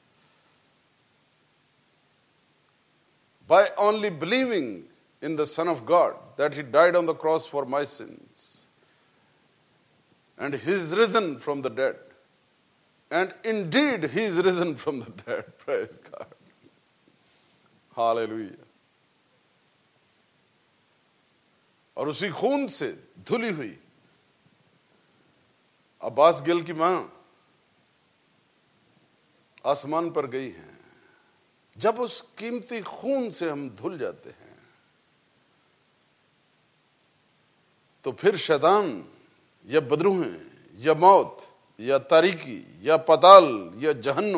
by only believing in the Son of God, that He died on the cross for my sins, and He is risen from the dead. And indeed, He is risen from the dead. Praise God. Hallelujah. اور اسی خون سے دھلی ہوئی عباس گل کی ماں آسمان پر گئی ہیں۔ جب اس قیمتی خون سے ہم دھل جاتے ہیں تو پھر شیطان یا بدروہیں یا موت یا تاریکی یا پتال یا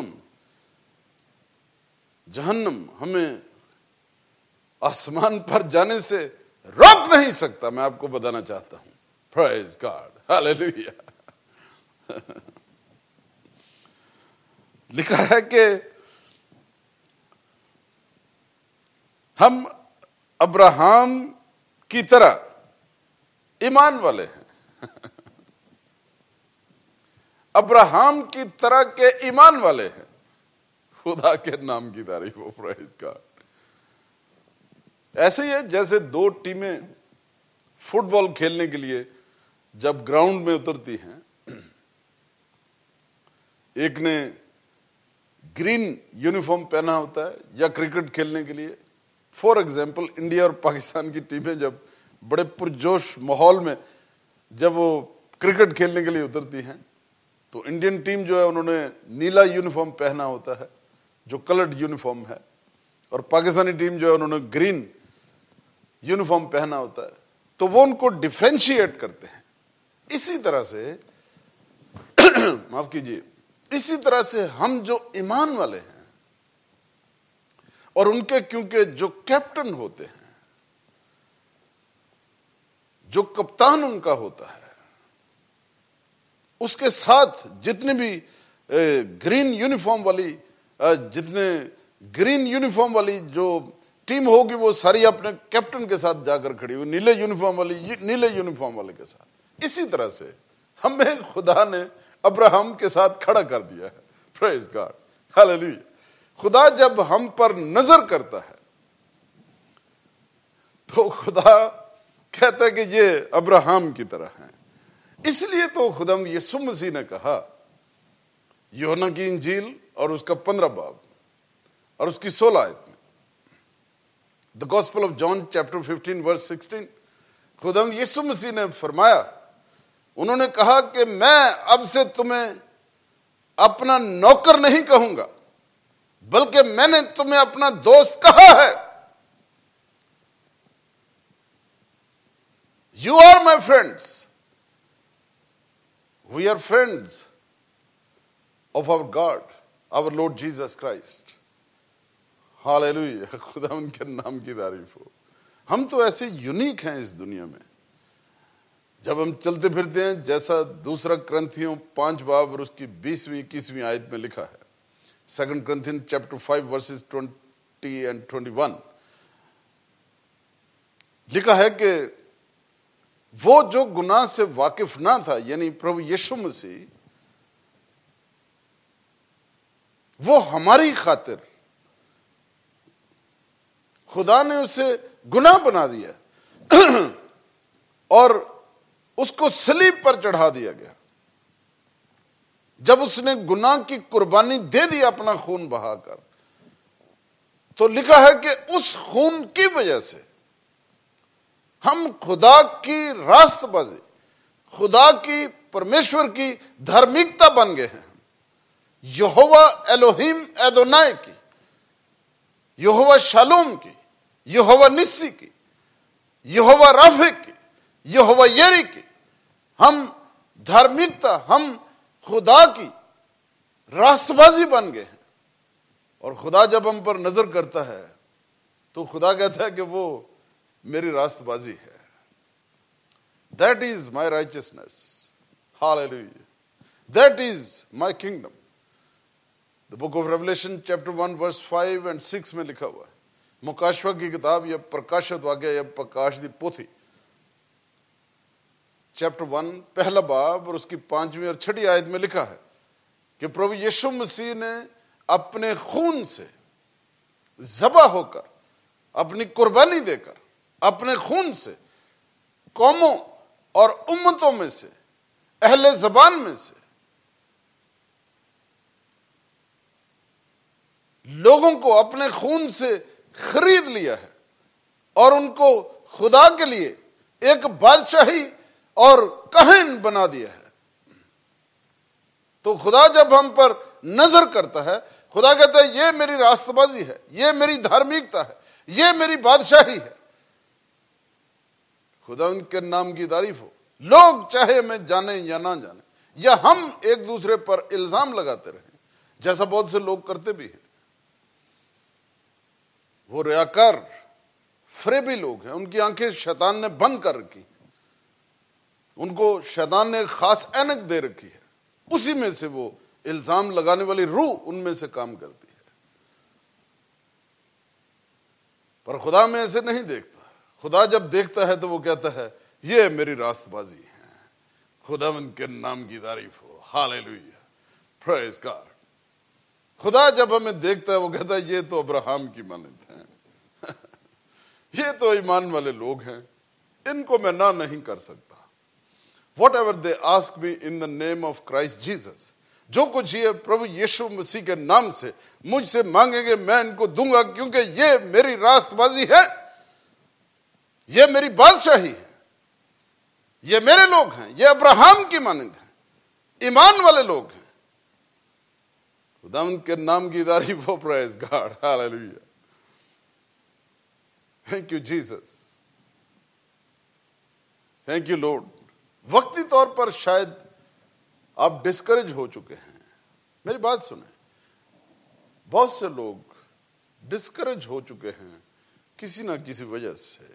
جہنم ہمیں آسمان پر جانے سے روک نہیں سکتا۔ میں آپ کو بتانا چاہتا ہوں، پریز گاڈ، ہاللیلویا۔ لکھا ہے کہ ہم ابراہم کی طرح ایمان والے ہیں۔ ابراہم کی طرح کے ایمان والے ہیں۔ خدا کے نام کی تعریف ہو، پریز گاڈ۔ ایسے ہی ہے جیسے دو ٹیمیں فٹ بال کھیلنے کے لیے جب گراؤنڈ میں اترتی ہیں، ایک نے گرین یونیفارم پہنا ہوتا ہے یا کرکٹ کھیلنے کے لیے، فار ایگزامپل انڈیا اور پاکستان کی ٹیمیں جب بڑے پرجوش ماحول میں جب وہ کرکٹ کھیلنے کے لیے اترتی ہیں تو انڈین ٹیم جو ہے انہوں نے نیلا یونیفارم پہنا ہوتا ہے جو کلرڈ یونیفارم ہے، اور پاکستانی ٹیم جو ہے انہوں نے گرین یونیفارم پہنا ہوتا ہے، تو وہ ان کو ڈیفرینشیٹ کرتے ہیں۔ اسی طرح سے معاف کیجیے، اسی طرح سے ہم جو ایمان والے ہیں اور ان کے کیونکہ جو کیپٹن ہوتے ہیں، جو کپتان ان کا ہوتا ہے، اس کے ساتھ جتنے بھی گرین یونیفارم والی جو ٹیم ہوگی وہ ساری اپنے کیپٹن کے ساتھ جا کر کھڑی ہوئی، نیلے یونیفارم والے کے ساتھ۔ اسی طرح سے ہمیں خدا نے ابراہم کے ساتھ کھڑا کر دیا ہے۔ Praise God, hallelujah. خدا جب ہم پر نظر کرتا ہے تو خدا کہتا ہے کہ یہ ابراہم کی طرح ہیں۔ اس لیے تو خدا یسوع مسیح نے کہا یوحنا کی انجیل اور اس کا 15 باب اور اس کی 16 آیت میں، The Gospel of John chapter 15 verse 16، خدا یسوع مسیح نے فرمایا، انہوں نے کہا کہ میں اب سے تمہیں اپنا نوکر نہیں کہوں گا بلکہ میں نے تمہیں اپنا دوست کہا ہے۔ You are my friends. We are friends of our God, our Lord Jesus Christ. ہاللیلویا، خدا ان کے نام کی تعریف ہو۔ ہم تو ایسے یونیک ہیں اس دنیا میں، جب ہم چلتے پھرتے ہیں، جیسا دوسرا کرنتھیوں 5 باب اور اس کی 20ویں 21ویں آیت میں لکھا ہے، 2 Corinthians chapter 5 verses 20 and 21 لکھا ہے کہ وہ جو گناہ سے واقف نہ تھا، یعنی پربھو یسوع مسیح، وہ ہماری خاطر خدا نے اسے گناہ بنا دیا اور اس کو صلیب پر چڑھا دیا گیا۔ جب اس نے گناہ کی قربانی دے دی اپنا خون بہا کر، تو لکھا ہے کہ اس خون کی وجہ سے ہم خدا کی راست بازی، خدا کی، پرمیشور کی دھارمکتا بن گئے ہیں، یہوہ الوہیم ایدونائی کی، یہوہ شالوم کی، یہوہ نسی کی، یہوہ رافع کی، یہوہ یری کی۔ ہم دھارمکتا، ہم خدا کی راست بازی بن گئے ہیں، اور خدا جب ہم پر نظر کرتا ہے تو خدا کہتا ہے کہ وہ میری راست بازی ہے۔ That is my righteousness. Hallelujah. That is my kingdom. The book of Revelation chapter 1 verse 5 and 6 میں لکھا ہوا ہے، مکاشفہ کی کتاب یا پرکاشت واقعہ یا پرکاش دی پوتھی چیپٹر 1 پہلا باب اور اس کی 5ویں اور 6 آیت میں لکھا ہے کہ پربھو یسوع مسیح نے اپنے خون سے ذبح ہو کر، اپنی قربانی دے کر، اپنے خون سے قوموں اور امتوں میں سے، اہل زبان میں سے لوگوں کو اپنے خون سے خرید لیا ہے اور ان کو خدا کے لیے ایک بادشاہی اور کہن بنا دیا ہے۔ تو خدا جب ہم پر نظر کرتا ہے، خدا کہتا ہے یہ میری راست بازی ہے، یہ میری دھارمکتا ہے، یہ میری بادشاہی ہے۔ خدا ان کے نام کی تعریف ہو۔ لوگ چاہے ہمیں جانیں یا نہ جانیں، یا ہم ایک دوسرے پر الزام لگاتے رہیں، جیسا بہت سے لوگ کرتے بھی ہیں۔ وہ ریاکار فریبی لوگ ہیں، ان کی آنکھیں شیطان نے بند کر رکھی ہیں، ان کو شیطان نے ایک خاص اینک دے رکھی ہے، اسی میں سے وہ الزام لگانے والی روح ان میں سے کام کرتی ہے۔ پر خدا میں ایسے نہیں دیکھتا۔ خدا جب دیکھتا ہے تو وہ کہتا ہے یہ میری راست بازی ہے۔ خدا ان کے نام کی تعریف ہو۔ ہاللیلویا، پریز گاڈ۔ خدا جب ہمیں دیکھتا ہے وہ کہتا ہے یہ تو ابراہم کی مانند ہیں، یہ تو ایمان والے لوگ ہیں، ان کو میں نہ نہیں کر سکتا۔ Whatever they ask me in the name of Christ Jesus، جو کچھ یہ پربھو یسوع مسیح کے نام سے مجھ سے مانگیں گے میں ان کو دوں گا، کیونکہ یہ میری راست بازی ہے، یہ میری بادشاہی ہے، یہ میرے لوگ ہیں، یہ ابراہم کی مانند ہیں، ایمان والے لوگ ہیں. خداوند کے نام کی تعریف ہو. Praise God. Hallelujah. Thank you Jesus. Thank you Lord. وقتی طور پر شاید آپ ڈسکریج ہو چکے ہیں. میری بات سنیں, بہت سے لوگ ڈسکریج ہو چکے ہیں کسی نہ کسی وجہ سے.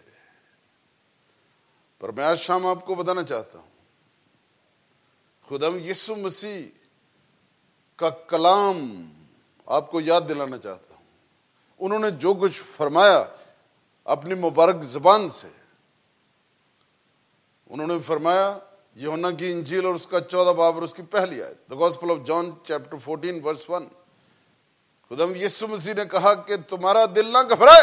پر میں آج شام آپ کو بتانا چاہتا ہوں, خداوند یسوع مسیح کا کلام آپ کو یاد دلانا چاہتا ہوں. انہوں نے جو کچھ فرمایا اپنی مبارک زبان سے, انہوں نے فرمایا یوحنا کی انجیل اور اس کا 14 باب اور اس کی پہلی آیت, The Gospel of John chapter 14 verse 1. خداوند یسوع مسیح نے کہا کہ تمہارا دل نہ گھبرائے.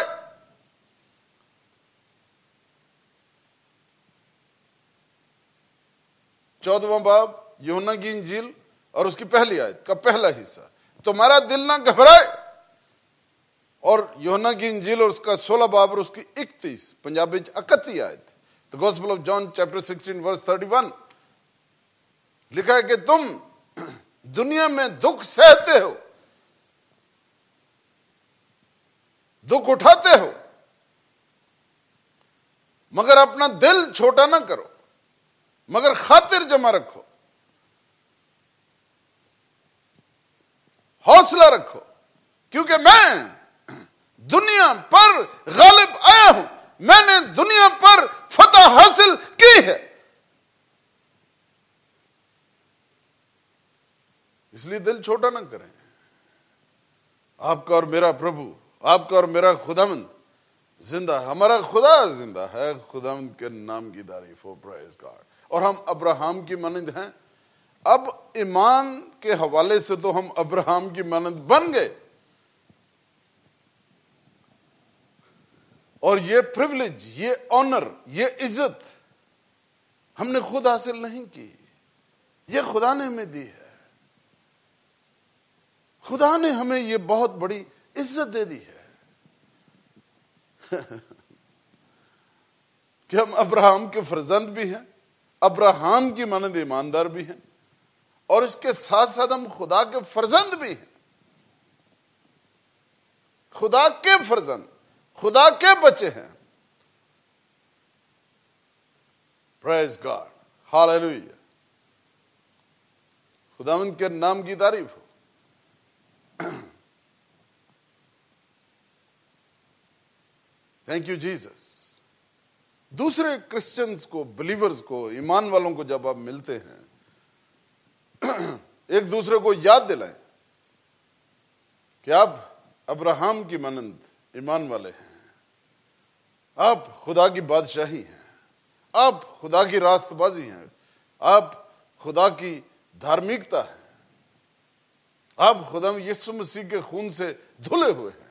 چودواں باب یوحنا کی انجیل اور اس کی پہلی آیت کا پہلا حصہ, تمہارا دل نہ گھبرائے. اور یوحنا کی انجیل اور اس کا 16 باب اور اس کی 31 پنجابی 31 آیت, The Gospel of John chapter 16 verse 31, لکھا ہے کہ تم دنیا میں دکھ سہتے ہو, دکھ اٹھاتے ہو, مگر اپنا دل چھوٹا نہ کرو, مگر خاطر جمع رکھو, حوصلہ رکھو, کیونکہ میں دنیا پر غالب آیا ہوں, میں نے دنیا پر فتح حاصل کی ہے. اس لیے دل چھوٹا نہ کریں. آپ کا اور میرا پربھو, آپ کا اور میرا خداوند زندہ, ہمارا خدا زندہ ہے. خداوند کے نام کی تعریف ہو. Praise God. اور ہم ابراہم کی مانند ہیں. اب ایمان کے حوالے سے تو ہم ابراہم کی مانند بن گئے, اور یہ پریولیج, یہ آنر, یہ عزت ہم نے خود حاصل نہیں کی, یہ خدا نے ہمیں دی ہے. خدا نے ہمیں یہ بہت بڑی عزت دے دی ہے کہ ہم ابراہم کے فرزند بھی ہیں, ابراہم کی مانند ایماندار بھی ہیں, اور اس کے ساتھ ساتھ ہم خدا کے فرزند بھی ہیں. خدا کے فرزند, خدا کے بچے ہیں. Praise God. ہاللیلویا. خداوند کے نام کی تعریف ہو. Thank you Jesus. دوسرے کرسچنز کو, بلیورز کو, ایمان والوں کو جب آپ ملتے ہیں, ایک دوسرے کو یاد دلائیں کہ آپ ابراہم کی مانند ایمان والے ہیں, آپ خدا کی بادشاہی ہیں, آپ خدا کی راست بازی ہیں, آپ خدا کی دھارمکتا ہے, آپ خدا یسوع مسیح کے خون سے دھلے ہوئے ہیں.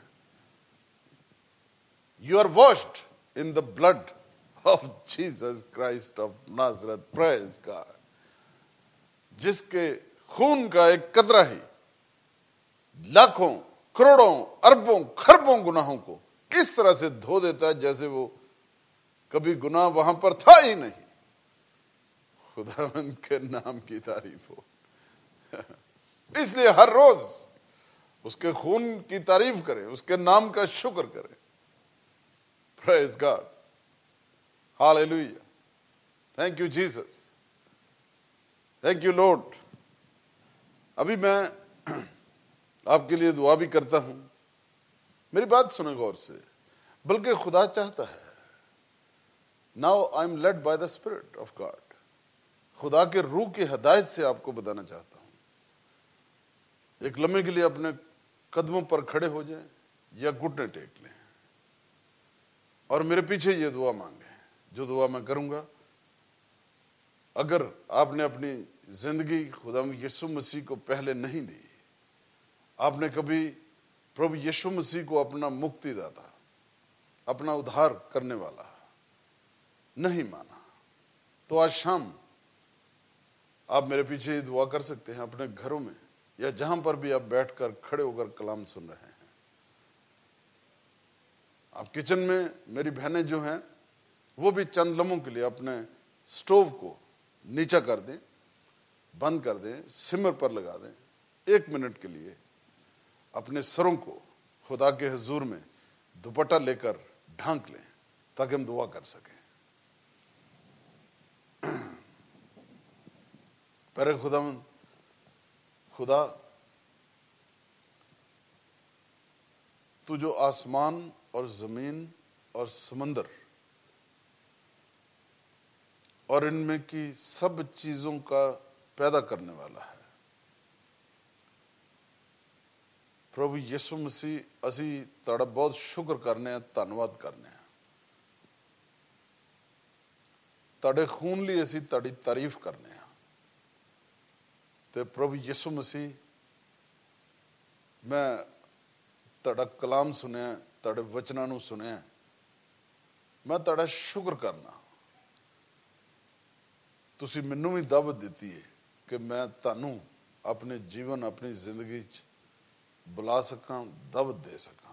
You are washed in the blood of Jesus Christ of Nazareth. Praise God. جس کے خون کا ایک قطرہ ہی لاکھوں, کروڑوں, اربوں, خربوں گناہوں کو اس طرح سے دھو دیتا ہے جیسے وہ کبھی گناہ وہاں پر تھا ہی نہیں. خداوند کے نام کی تعریف ہو. اس لیے ہر روز اس کے خون کی تعریف کریں, اس کے نام کا شکر کریں. Praise God. Hallelujah. Thank you Jesus. Thank you Lord. ابھی میں آپ کے لیے دعا بھی کرتا ہوں. میری بات سنیں غور سے. بلکہ خدا چاہتا ہے, Now I am led by the Spirit of God. خدا کے روح کی ہدایت سے آپ کو بتانا چاہتا ہوں. ایک لمحے کے لیے اپنے قدموں پر کھڑے ہو جائیں یا گھٹنے ٹیک لیں اور میرے پیچھے یہ دعا مانگیں. جو دعا میں کروں گا, اگر آپ نے اپنی زندگی خدا یسوع مسیح کو پہلے نہیں دی, آپ نے کبھی پربھو یسوع مسیح کو اپنا مکتی داتا, اپنا ادھار کرنے والا نہیں مانا, تو آج شام آپ میرے پیچھے یہ دعا کر سکتے ہیں اپنے گھروں میں یا جہاں پر بھی آپ بیٹھ کر کھڑے ہو کر کلام سن رہے ہیں. آپ کچن میں میری بہنیں جو ہیں وہ بھی چند لمحوں کے لیے اپنے سٹوو کو نیچا کر دیں. बंद कर दें, सिमर पर लगा दें, 1 मिनट के लिए अपने सरों को खुदा के हुजूर में दुपट्टा लेकर ढांक लें ताकि हम दुआ कर सकें। प्यारे खुदावंद, खुदा तू जो आसमान और जमीन और समंदर और इनमें की सब चीजों का पैदा करने वाला है, प्रभु यीशु मसीह असी तुहाड़ा बहुत शुक्र करने हैं, धन्नवाद करने हैं। तुहाडे खून ਲਈ ਅਸੀਂ ਤੁਹਾਡੀ ਤਾਰੀਫ ਕਰਨੇ ਆ। ਤੇ ਪ੍ਰਭੂ ਯਿਸੂ ਮਸੀਹ, ਮੈਂ ਤੁਹਾਡਾ ਕਲਾਮ ਸੁਣਿਆ, ਤੁਹਾਡੇ ਵਚਨਾਂ ਨੂੰ ਸੁਣਿਆ, ਮੈਂ ਤੁਹਾਡਾ ਸ਼ੁਕਰ ਕਰਨਾ। ਤੁਸੀਂ ਮੈਨੂੰ ਵੀ ਦਾਵਤ ਦਿੱਤੀ ਹੈ ਕਿ ਮੈਂ ਤੁਹਾਨੂੰ ਆਪਣੇ ਜੀਵਨ, ਆਪਣੀ ਜ਼ਿੰਦਗੀ 'ਚ ਬੁਲਾ ਸਕਾਂ, ਦਾਵਤ ਦੇ ਸਕਾਂ।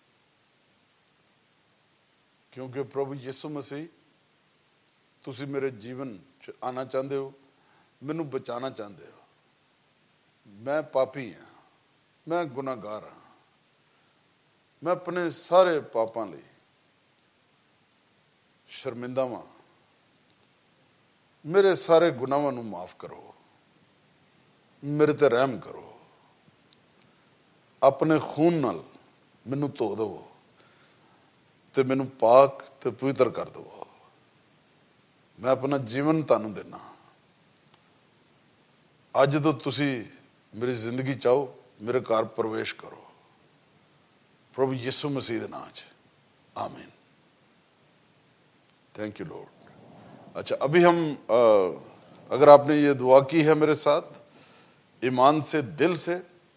ਕਿਉਂਕਿ ਪ੍ਰਭੂ ਯਿਸੂ ਮਸੀਹ, ਤੁਸੀਂ ਮੇਰੇ ਜੀਵਨ 'ਚ ਆਉਣਾ ਚਾਹੁੰਦੇ ਹੋ, ਮੈਨੂੰ ਬਚਾਉਣਾ ਚਾਹੁੰਦੇ ਹੋ। ਮੈਂ ਪਾਪੀ ਹਾਂ, ਮੈਂ ਗੁਨਾਹਗਾਰ ਹਾਂ, ਮੈਂ ਆਪਣੇ ਸਾਰੇ ਪਾਪਾਂ ਲਈ ਸ਼ਰਮਿੰਦਾ ਹਾਂ। ਮੇਰੇ ਸਾਰੇ ਗੁਨਾਹਾਂ ਨੂੰ ਮਾਫ ਕਰੋ, ਮੇਰੇ ਤੇ ਰਹਿਮ ਕਰੋ, ਆਪਣੇ ਖੂਨ ਨਾਲ ਮੈਨੂੰ ਧੋ ਦਿਓ ਤੇ ਮੈਨੂੰ ਪਾਕ ਤੇ ਪਵਿੱਤਰ ਕਰ ਦਿਓ। ਮੈਂ ਆਪਣਾ ਜੀਵਨ ਤੁਹਾਨੂੰ ਦੇਣਾ। ਅੱਜ ਤੋਂ ਤੁਸੀਂ ਮੇਰੀ ਜ਼ਿੰਦਗੀ 'ਚ ਆਓ, मेरे घर प्रवेश करो, प्रभु यीशु मसीह के नाम से, आमीन। Thank you Lord. अच्छा, अभी हम अगर आपने ये दुआ की है मेरे साथ ईमान से, दिल से,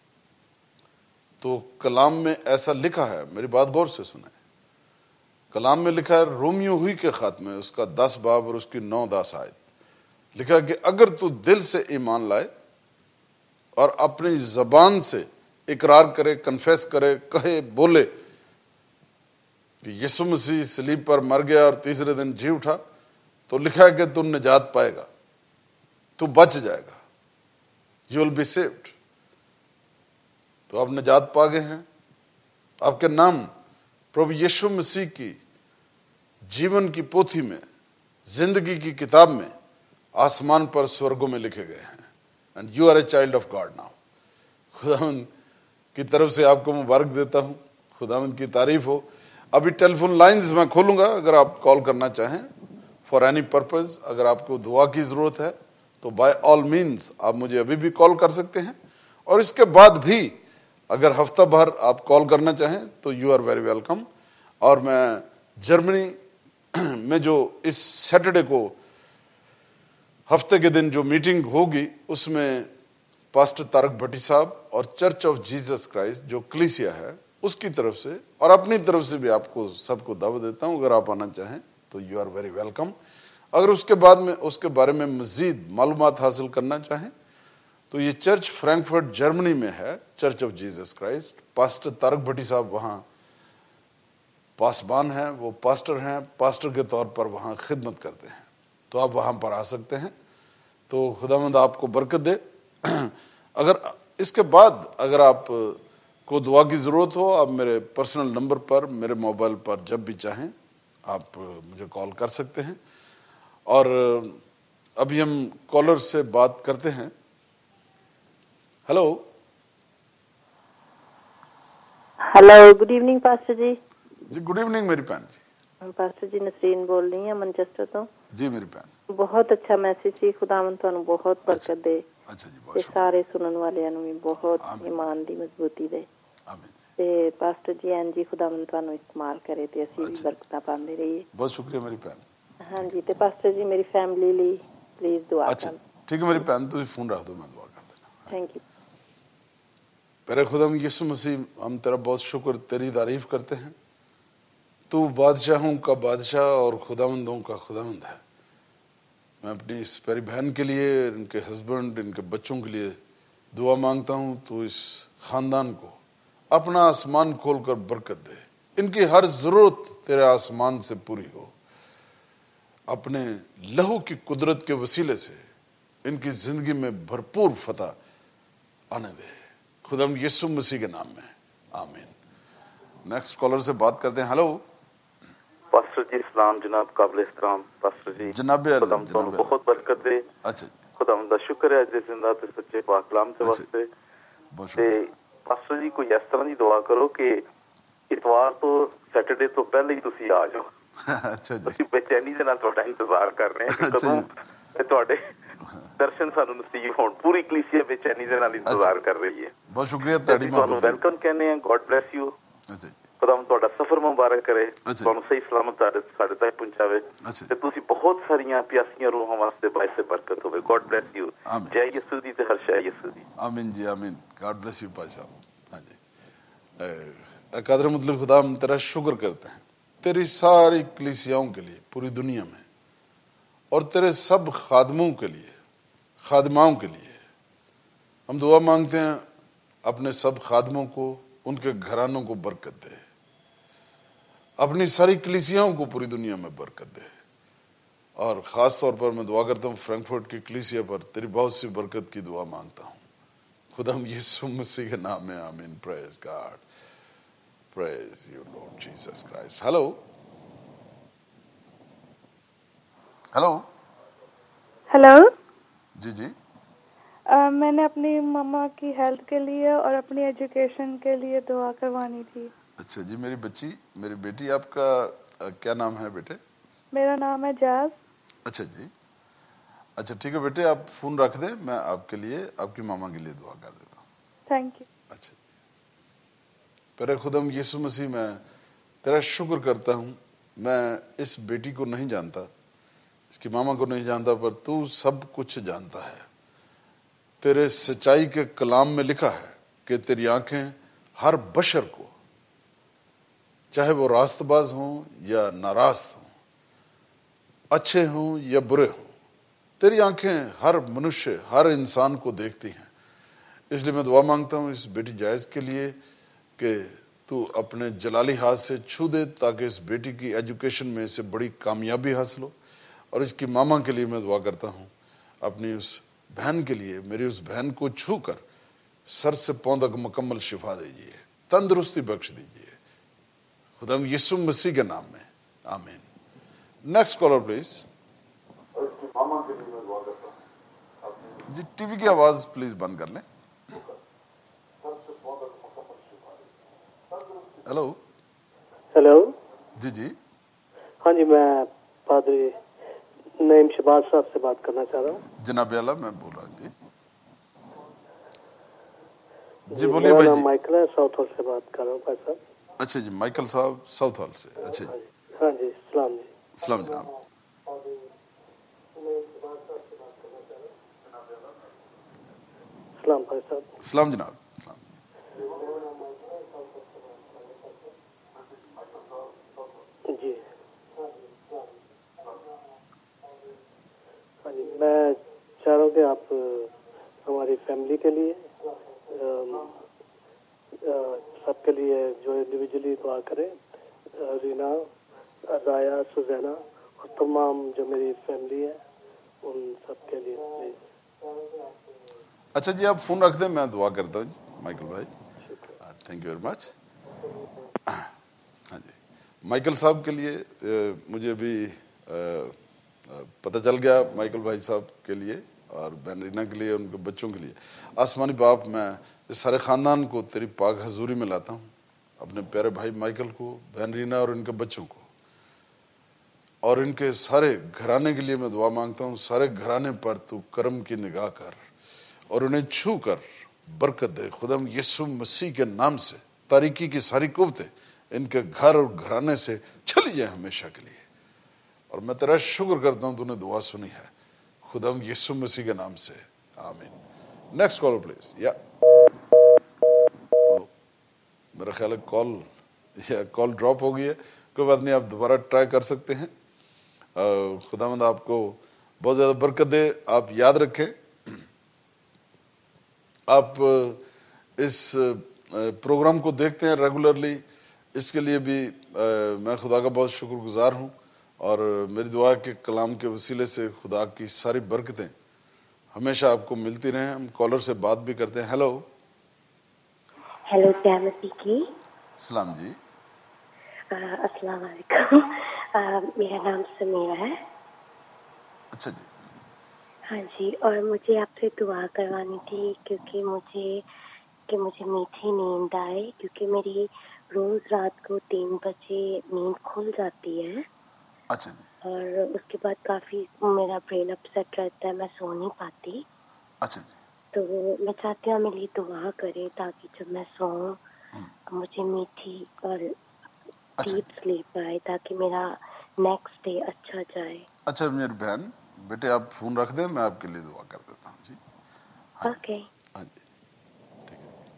तो कलाम में ऐसा लिखा है, मेरी बात गौर से सुने। कलाम में लिखा है, रोमियो हुई के खत में उसका 10 बाब और उसकी 9-10 आयत, लिखा है कि अगर तू दिल से ईमान लाए और अपनी जबान से इकरार करे, कन्फेस करे, कहे, बोले कि यीशु मसीह सलीब पर मर गया और तीसरे दिन जी उठा, तो लिखा है कि तू निजात पाएगा, तू बच जाएगा, यू विल बी सेव्ड। तो आप निजात पा गए हैं। आपके नाम प्रभु यीशु मसीह की जीवन की पोथी में, जिंदगी की किताब में, आसमान पर स्वर्गों में लिखे गए हैं। And you are a child of God now. खुदावंद की तरफ से आपको मुबारक देता हूं, खुदावंद की तारीफ हो। अभी टेलीफोन लाइंस मैं खोलूंगा, अगर आप कॉल करना चाहें फॉर एनी पर्पज, अगर आपको दुआ की जरूरत है तो बाय ऑल मीन्स आप मुझे अभी भी कॉल कर सकते हैं। और इसके बाद भी अगर हफ्ता भर आप कॉल करना चाहें तो यू आर वेरी वेलकम। और मैं जर्मनी में जो इस सैटरडे को हफ्ते के दिन जो मीटिंग होगी, उसमें पास्टर तारक भट्टी साहब और चर्च ऑफ जीसस क्राइस्ट जो कलीसिया है उसकी तरफ से और अपनी तरफ से भी आपको सबको दावत देता हूं। अगर आप आना चाहें तो यू आर वेरी वेलकम। अगर उसके बाद में उसके बारे में मजीद मालूमात हासिल करना चाहें तो ये चर्च फ्रैंकफर्ट जर्मनी में है, church of Jesus Christ. Pastor Tarak Bhatti साहब वहां पासबान हैं, वो पास्टर हैं, पास्टर के तौर पर वहां खिदमत करते हैं, तो आप वहां पर आ सकते हैं। तो खुदावंद आपको बरकत दे। अगर इसके बाद अगर आप को दुआ की जरूरत हो, आप मेरे पर्सनल नंबर पर, मेरे मोबाइल पर जब भी चाहें आप मुझे कॉल कर सकते हैं। और अभी हम कॉलर से बात करते हैं। Hello hello, good evening pastor जी। जी गुड इवनिंग मेरी बहन जी। पास्टर जी नसरीन बोल रही है मैनचेस्टर तो। जी मेरी बहन, बहुत अच्छा मैसेज जी, खुदावंद ਤੁਹਾਨੂੰ ਬਹੁਤ ਬਰਕਤ ਦੇ। अच्छा जी, ਤੇ बहुत ਸਾਰੇ ਸੁਣਨ ਵਾਲਿਆਂ ਨੂੰ ਵੀ ਬਹੁਤ ਈਮਾਨ ਦੀ ਮਜ਼ਬੂਤੀ ਦੇ। आमीन। ਤੇ ਪਾਸਟਰ ਜੀ ਐਨਜੀ ਖੁਦਾਵੰਦ ਤੁਹਾਨੂੰ ਇਸਤੇਮਾਲ ਕਰੇ ਤੇ ਅਸੀਂ ਵੀ ਬਰਕਤਾਂ ਪਾਉਂਦੇ ਰਹੀਏ। बहुत शुक्रिया मेरी बहन। ਹਾਂਜੀ, ਤੇ ਪਾਸਟਰ ਜੀ ਮੇਰੀ ਫੈਮਿਲੀ ਲਈ ਪਲੀਜ਼ ਦੁਆ अच्छा ਕਰਨ। ठीक है मेरी बहन, तुम फोन रख दो, मैं दुआ कर देना। Thank you. प्यारे खुदाम यीशु मसीह, हम तेरा बहुत शुक्र, तेरी तारीफ करते हैं। तू बादशाहों का बादशाह और खुदावंदों का खुदावंद है। मैं अपनी इस प्यारी बहन के लिए, इनके हस्बैंड, इनके बच्चों के लिए दुआ मांगता हूँ। तू इस खानदान को अपना आसमान खोलकर बरकत दे, इनकी हर जरूरत तेरे आसमान से पूरी हो। अपने लहू की कुदरत के वसीले से ان کی زندگی میں بھرپور فتح آنے دے، خدا یسوع مسیح کے نام میں، آمین۔ نیکسٹ کالر سے بات کرتے ہیں۔ ہلو پاسٹر جی سلام جناب، قابل احترام پاسٹر جی، جناب خدا تمہیں بہت برکت دے۔ اچھا خدا دا شکر ہے جی زندہ تے سچے پاک کلام کے واسطے۔ بہت تے شکریہ۔ پاسٹر جی کوئی اس طرح دی دعا کرو کہ اتوار تو سیٹرڈے تو پہلے ہی تسی آ جاؤ۔ اچھا جی، اسی بے چینی دے نال تہاڈا انتظار کر رہے ہیں کہ کدوں تہاڈے درشن سانوں نصیب ہون۔ پوری کلیسیا بے چینی دے نال انتظار کر رہی ہے۔ بہت شکریہ تہاڈی محبت۔ ویلکم کہنے ہیں، گاڈ بلیس یو۔ اچھا جی، خدا تہاڈا سفر مبارک کرے، اچھا۔ تانوں صحیح سلامت ساڈے تک پہنچاوے اچھا۔ تے تسی بہت ساریاں پیاسیاں روحاں واسطے باعث برکت ہوے۔ God bless you. آمین۔ جے یسوع دی تے ہر شے یسوع دی۔ آمین جی، آمین۔ گاڈ بلیس یو پاش صاحب۔ ہاں جی، قادر مطلب خدا ہم تیرا شکر کرتے ہیں تیری ساری کلیسیاؤں کے لیے پوری دنیا میں، اور تیرے سب خادموں کے لیے، خادماؤں کے لیے ہم دعا مانگتے ہیں اپنے سب خادموں کو، ان کے گھرانوں کو برکت دے، اپنی ساری کلیسیاؤں کو پوری دنیا میں برکت دے، اور خاص طور پر میں دعا کرتا ہوں فرینکفرٹ کی کلیسیا پر تیری بہت سی برکت کی دعا مانگتا ہوں خدا ہم یسوع مسیح کے نام میں، آمین۔ Praise God, praise you Lord Jesus Christ. Hello hello hello, جی جی، میں نے اپنی ماما کی ہیلتھ کے لیے اور اپنی ایجوکیشن کے لیے دعا کروانی تھی۔ اچھا جی، میری بچی، میری بیٹی، آپ کا کیا نام ہے بیٹے؟ میرا نام ہے جاز۔ اچھا جی، اچھا ٹھیک ہے بیٹے، آپ فون رکھ دیں، میں آپ کے لیے، آپ کی ماما کے لیے دعا کر دیتا ہوں۔ Thank you. اچھا، پہلے خدم یسوع مسیح میں تیرا شکر کرتا ہوں، میں اس بیٹی کو نہیں جانتا، اس کی ماما کو نہیں جانتا، پر تو سب کچھ جانتا ہے۔ تیرے سچائی کے کلام میں لکھا ہے کہ تیری آنکھیں ہر بشر کو، چاہے وہ راست باز ہوں یا ناراست ہوں، اچھے ہوں یا برے ہوں، تیری آنکھیں ہر منشیہ، ہر انسان کو دیکھتی ہیں۔ اس لیے میں دعا مانگتا ہوں اس بیٹی جائز کے لیے کہ تو اپنے جلالی ہاتھ سے چھو دے تاکہ اس بیٹی کی ایجوکیشن میں اسے بڑی کامیابی حاصل ہو، اور اس کی ماما کے لیے میں دعا کرتا ہوں اپنی اس بہن کے لیے، میری اس بہن کو چھو کر سر سے پاؤں تک مکمل شفا دیجیے، تندرستی بخش دیجیے، خدا یسوع مسیح کے نام میں، آمین۔ Next caller please. جی ٹی وی کی آواز پلیز بند کر لیں۔ ہلو ہیلو، جی جی، ہاں جی، میں پادری نعیم شہباز صاحب سے بات کرنا چاہ رہا ہوں۔ جناب اعلیٰ میں بول رہا ہوں جی، جی بولیے میرا بھائی نام جی۔ مائیکل ہے، ساؤتھ ہال سے بات کر رہا ہوں بھائی صاحب۔ اچھا جی، مائیکل صاحب ساؤتھ ہال سے، اچھا جی، ہاں جی، سلام جی۔ السلام جناب۔ سلام بھائی صاحب۔ السلام جناب، السلام۔ جی ہاں جی، میں چاہ رہا ہوں کہ آپ ہماری فیملی کے لیے، سب کے لیے جو انڈیویجلی دعا کریں، رینا، رایا، سوزینا اور تمام جو میری فیملی ہے ان سب کے لیے پلیز۔ اچھا جی، آپ فون رکھ دیں، میں دعا کرتا ہوں مائیکل بھائی۔ Thank you very much. ہاں جی، مائیکل صاحب کے لیے مجھے بھی پتہ چل گیا، مائیکل بھائی صاحب کے لیے اور بہن رینا کے لیے، ان کے بچوں کے لیے۔ آسمانی باپ، میں اس سارے خاندان کو تیری پاک حضوری میں لاتا ہوں، اپنے پیارے بھائی مائیکل کو، بہن رینا اور ان کے بچوں کو، اور ان کے سارے گھرانے کے لیے میں دعا مانگتا ہوں، سارے گھرانے پر تو کرم کی نگاہ کر اور انہیں چھو کر برکت دے، خدام یسوع مسیح کے نام سے تاریکی کی ساری قوتیں ان کے گھر اور گھرانے سے چلی جائیں ہمیشہ کے لیے، اور میں تیرا شکر کرتا ہوں تو نے دعا سنی ہے، خدام یسوع مسیح کے نام سے، آمین۔ Next call please. یا میرا خیال ہے کال ڈراپ ہو گئی ہے، کوئی بات نہیں، آپ دوبارہ ٹرائی کر سکتے ہیں۔ خداوند آپ کو بہت زیادہ برکت دے۔ آپ یاد رکھیں، آپ اس پروگرام کو دیکھتے ہیں ریگولرلی، اس کے لیے بھی میں خدا کا بہت شکر گزار ہوں، اور میری دعا ہے کہ کلام کے وسیلے سے خدا کی ساری برکتیں हमेशा आपको मिलती रहे। हम कॉलर से बात भी करते हैं। हेलो हेलो, क्या मसीह की सलाम जी। अस्सलाम वालेकुम। मेरा नाम समीरा है। अच्छा जी। हाँ जी, और मुझे आपसे दुआ करवानी थी क्योंकि मुझे मीठी नींद आए, क्योंकि मेरी रोज रात को 3 बजे नींद खुल जाती है। अच्छा जी। और उसके बाद काफी मेरा ब्रेन अपसेट रहता है, मैं सो नहीं पाती। अच्छा जी। तो मैं चाहती हूँ मेरे लिए दुआ करें ताकि जब मैं सोऊं मुझे मीठी और डीप स्लीप आए, ताकि मेरा नेक्स्ट डे अच्छा जाए। अच्छा मेरी बहन, बेटे आप फोन रख दें, मैं आपके लिए दुआ कर देता हूँ जी। ओके। हाँ जी, ठीक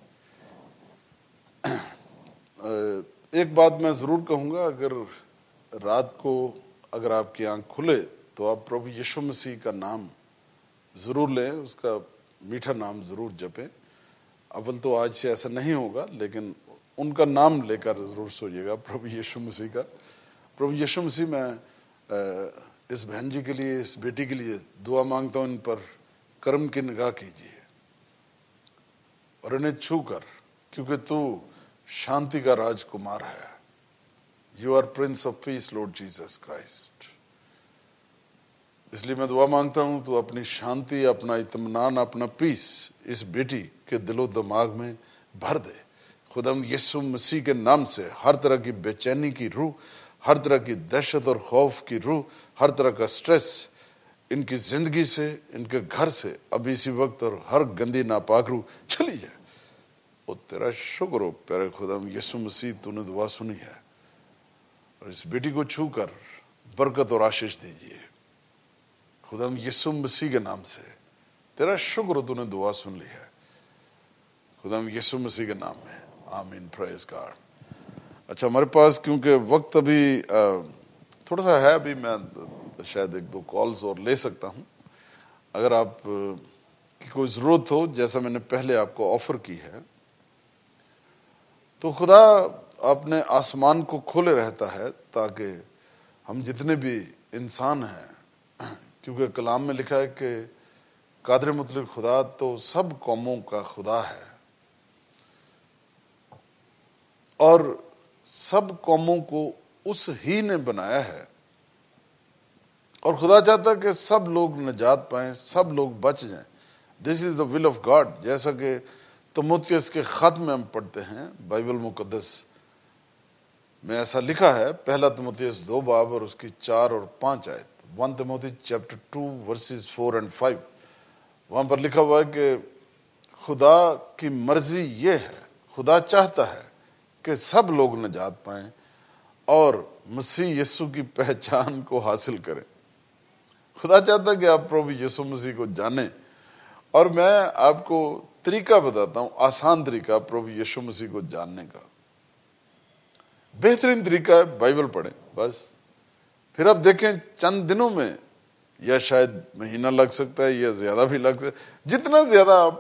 है। एक बात मैं जरूर कहूंगा, अगर रात को अगर आपकी आंख खुले तो आप प्रभु यीशु मसीह का नाम जरूर लें, उसका मीठा नाम जरूर जपें। अव्वल तो आज से ऐसा नहीं होगा, लेकिन उनका नाम लेकर जरूर सोइएगा, प्रभु यीशु मसीह का। प्रभु यीशु मसीह, मैं इस बहन जी के लिए, इस बेटी के लिए दुआ मांगता हूं, इन पर कर्म की निगाह कीजिए और इन्हें छू कर, क्योंकि तू शांति का राजकुमार है। You are prince of peace Lord Jesus Christ. इसलिए मैं दुआ मांगता हूं तो अपनी शांति, अपना इत्मीनान, अपना पीस इस बेटी के दिलो दिमाग में भर दे। खुदाम यीशु मसीह के नाम से हर तरह की बेचैनी की रूह, हर तरह की दहशत और खौफ की रूह, हर तरह का स्ट्रेस इनकी जिंदगी से, इनके घर से अब इसी वक्त, और हर गंदी नापाक रूह चली जाए। और तेरा शुक्र हो प्यारे खुदाम यीशु मसीह, तूने दुआ सुनी है और इस बेटी को छू कर बरकत और आशीष दीजिए खुदाम यीशु मसीह के नाम से। तेरा शुक्र, तूने दुआ सुन ली है खुदाम यीशु मसीह के नाम में। आमीन, प्रेज गॉड। अच्छा, हमारे पास क्योंकि वक्त अभी थोड़ा सा है, अभी मैं शायद 1-2 कॉल्स और ले सकता हूं। अगर आप की कोई जरूरत हो, जैसा मैंने पहले आपको ऑफर की है, तो खुदा अपने आसमान को खोले रहता है ताकि हम जितने भी इंसान हैं, क्योंकि कलाम में लिखा है कि कादिर मुतलक खुदा तो सब कौमों का खुदा है और सब कौमों को उस ही ने बनाया है, और खुदा चाहता है कि सब लोग निजात पाएं, सब लोग बच जाएं। This is the will of God. जैसा कि तीमुथियुस के खत में हम पढ़ते हैं, बाइबल मुकद्दस में ऐसा लिखा है, पहला तीमुथियुस 2 बाब और उसकी 4 और 5 आयत, 1 Timothy chapter 2 verses 4 and 5। वहां पर लिखा हुआ है कि खुदा की मर्जी ये है, खुदा चाहता है कि सब लोग निजात पाएं और मसीह यीशु की पहचान को हासिल करें। खुदा चाहता है कि आप प्रभु यीशु मसीह को जानें। और मैं आपको तरीका बताता हूं, आसान तरीका प्रभु यीशु मसीह को जानने का। बेहतरीन तरीका है, बाइबल पढ़ें बस। फिर आप देखें चंद दिनों में, या शायद महीना लग सकता है या ज्यादा भी लग सकता है, जितना ज्यादा आप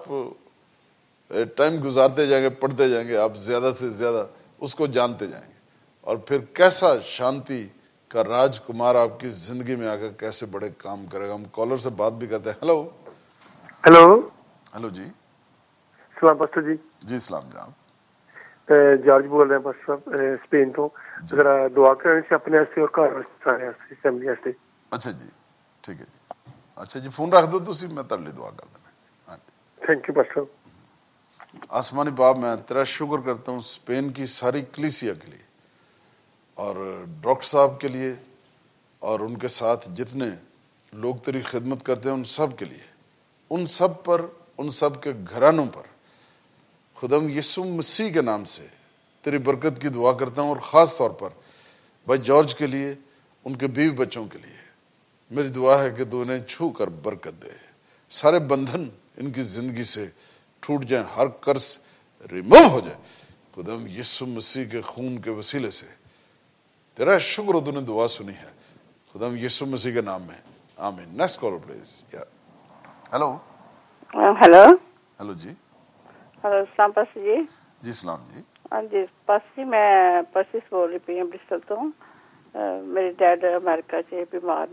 टाइम गुजारते जाएंगे, पढ़ते जाएंगे, आप ज्यादा से ज्यादा उसको जानते जाएंगे। और फिर कैसा शांति का राजकुमार आपकी जिंदगी में आकर कैसे बड़े काम करेगा। हम कॉलर से बात भी करते हैं। हेलो हेलो हेलो जी। सलाम पास्टर जी। जी सलाम जनाब। जॉर्ज बोल रहे हैं पास्टर साहब, स्पेन तो। जरा दुआ करें से अपने से और घर सारे फैमिली से। अच्छा जी, ठीक है जी। अच्छा जी, फोन रख दो तुसी, मैं तरली दुआ कर देना। Thank you pastor. आसमानी बाप, मैं तेरा शुक्र करता हूँ स्पेन की सारी कलीसिया के लिए और डॉक्टर साहब के लिए और उनके साथ जितने लोग तेरी खिदमत करते हैं उन सब के लिए, उन सब पर, उन सब के घरानों पर खुदाम यीशु मसीह के नाम से तेरी बरकत की दुआ करता हूँ। और खास तौर पर भाई जॉर्ज के लिए, उनके बीवी बच्चों के लिए मेरी दुआ है कि तू इन्हें छू कर बरकत दे। सारे बंधन इनकी जिंदगी से टूट जाए, हर कर्ज रिमूव हो जाए खुदाम यीशु मसीह के खून के वसीले से। तेरा शुक्र तूने दुआ सुनी है खुदाम यीशु मसीह के नाम में। आमीन। Next call please. Hello hello hello जी। हेलो सलाम पास्टर जी। जी सलाम जी। हाँ जी पास्टर जी, मैं परसिस बोल रही पी ब्रिस्टल तो। मेरे डैड अमेरिका च बीमार ने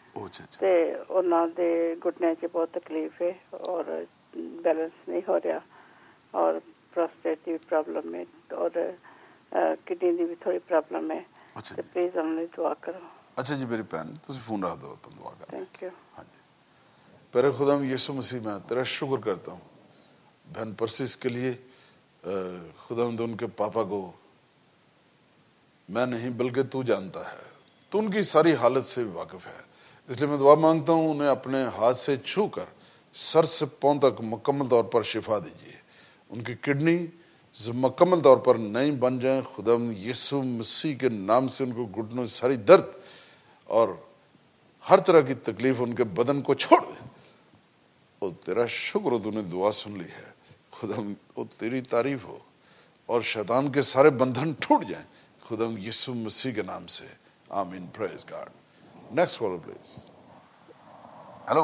ਤੇ ਉਹਨਾਂ ਦੇ ਘੁਟਨਿਆਂ 'ਚ ਬਹੁਤ ਤਕਲੀਫ ਹੈ ਔਰ बैलेंस नहीं हो रहा और प्रोस्टेट की प्रॉब्लम है और किडनी की भी थोड़ी प्रॉब्लम है। तो प्लीज उन्होंने दुआ करो। अच्छा जी मेरी भैन तुम फोन रख दो तुम दुआ करो। Thank you. हाँ जी प्यारे खुदाम यीशु मसीह मैं तेरा शुक्र करता हूँ बहन परसिस के लिए। खुदाम तो उनके पापा को मैं नहीं बल्कि तू जानता है, तो उनकी सारी हालत से वाकिफ है, इसलिए मैं दुआ मांगता हूँ उन्हें अपने हाथ से छू कर सर से पांव तक मुकम्मल तौर पर शिफा दीजिए। उनकी किडनी मुकम्मल तौर पर नई बन जाए। खुदाम यीशु मसीह के नाम से उनको घुटनों से सारी दर्द और हर तरह की तकलीफ उनके बदन को छोड़ दे। और तेरा शुक्र हो तूने दुआ सुन ली है खुदाम, वो तेरी तारीफ हो और शैतान के सारे बंधन टूट जाएं खुदाम यीशु मसीह के नाम से, आमीन। Praise God. Next caller please. Hello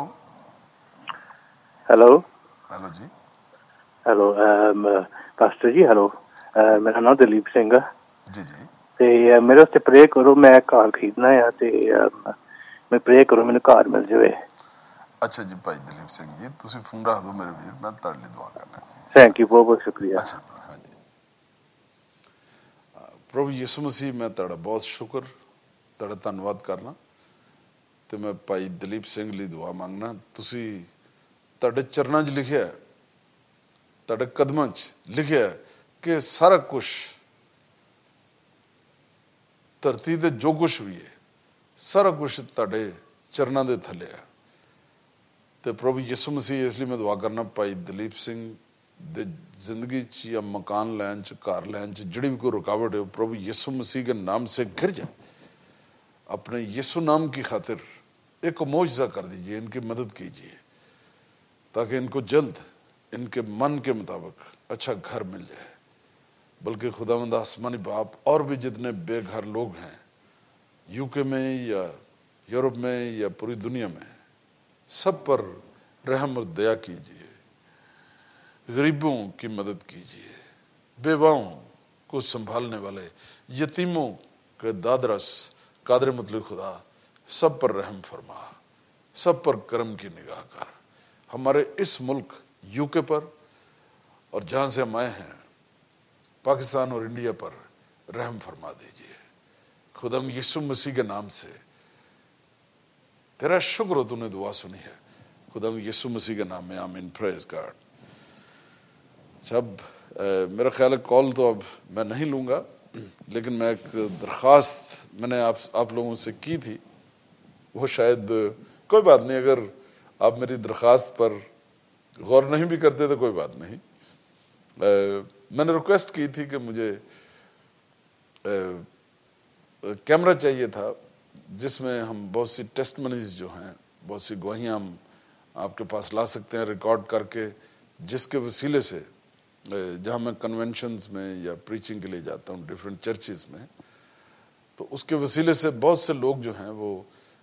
hello hello जी। हेलो पास्टर जी हेलो मेरा नाम दलीप सिंह है जी जी। ते मेरे वास्ते प्रे करो, मैं घर खरीदना है ते मैं प्रे करो मैंने घर मिल जाए। अच्छा जी भाई दलीप सिंह जी तुसी फोन रख दो मेरे वीर, मैं तेरे लिए दुआ करना जी। थैंक यू बहुत बहुत शुक्रिया। अच्छा हाँ जी। प्रभु यीशु मसीह मैं तेरा बहुत शुक्र तेरा धन्यवाद करना ते मैं भाई दलीप सिंह लिए दुआ मांगना। तुसी तेरे चरणों च लिखिया है, तेरे कदमों च लिखिया है कि सारा कुछ धरती ते जो कुछ भी है सारा कुछ तेरे चरणों के थले है। तो प्रभु यीशु मसीह इसलिए मैं दुआ करना भाई दलीप सिंह दे जिंदगी च या मकान लैन च घर लैन च जिहड़ी भी कोई रुकावट है प्रभु यीशु मसीह के नाम से गिर जाए। अपने यीशु नाम की खातिर एक मौजज़ा कर दीजिए, इनकी मदद कीजिए ताकि इनको जल्द इनके मन के मुताबिक अच्छा घर मिल जाए। बल्कि खुदावंद आसमानी बाप और भी जितने बेघर लोग हैं यूके में या यूरोप में या पूरी दुनिया में सब पर रहम और दया कीजिए, गरीबों की मदद कीजिए, बेवाओं को संभालने वाले यतीमों के दादरस कादर मतलब खुदा सब पर रहम फरमा, सब पर करम की निगाह कर। हमारे इस मुल्क यूके पर और जहां से हम आए हैं पाकिस्तान और इंडिया पर रहम फरमा दीजिए। खुदाम यीशु मसीह के नाम से तेरा शुक्र हो तूने दुआ सुनी है खुदाम यीशु मसीह के नाम में, आमीन। Praise God. जब मेरा ख्याल है कॉल तो अब मैं नहीं लूंगा, लेकिन मैं एक दरख्वास्त मैंने आप लोगों से की थी, वो शायद कोई बात नहीं, अगर आप मेरी दरख्वास्त पर गौर नहीं भी करते तो कोई बात नहीं। मैंने रिक्वेस्ट की थी कि मुझे कैमरा चाहिए था जिसमें हम बहुत सी टेस्टमनीज जो हैं, बहुत सी गवाहियाँ हम आपके पास ला सकते हैं रिकॉर्ड करके, जिसके वसीले से जहाँ मैं कन्वेंशंस में या प्रीचिंग के लिए जाता हूँ डिफरेंट चर्चेस में, तो उसके वसीले से बहुत से लोग जो हैं वो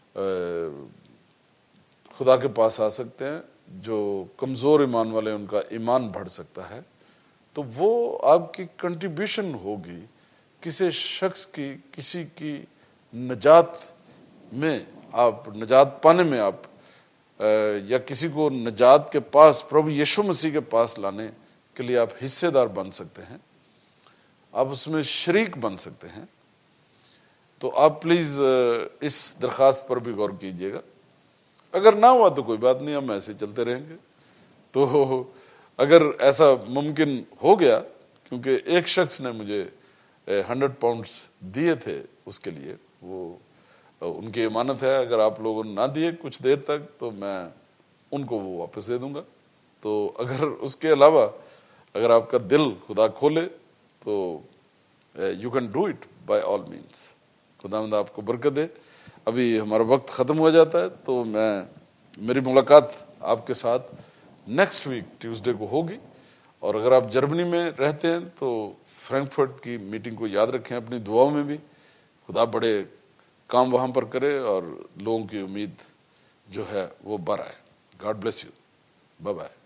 खुदा के पास आ सकते हैं। जो कमज़ोर ईमान वाले उनका ईमान बढ़ सकता है, तो वो आपकी कंट्रीब्यूशन होगी किसी शख्स की, किसी की नजात में, आप नजात पाने में आप या किसी को नजात के पास प्रभु यीशु मसीह के पास लाने के लिए आप हिस्सेदार बन सकते हैं, आप उसमें शरीक बन सकते हैं। तो आप प्लीज इस दरखास्त पर भी गौर कीजिएगा। अगर ना हुआ तो कोई बात नहीं, हम ऐसे चलते रहेंगे। तो अगर ऐसा मुमकिन हो गया, क्योंकि एक शख्स ने मुझे 100 पाउंड्स दिए थे उसके लिए, वो उनकी इमानत है, अगर आप लोगों ने ना दिए कुछ देर तक तो मैं उनको वो वापस दे दूंगा। तो अगर उसके अलावा अगर आपका दिल खुदा खोले तो you can do it by all means. खुदावंद आपको बरकत दे। अभी हमारा वक्त ख़त्म हो जाता है, तो मेरी मुलाकात आपके साथ नेक्स्ट वीक ट्यूसडे को होगी। और अगर आप जर्मनी में रहते हैं तो फ्रैंकफर्ट की मीटिंग को याद रखें अपनी दुआओं में भी। खुदा बड़े काम वहाँ पर करे और लोगों की उम्मीद जो है वो बढ़ाए। God bless you. Bye bye.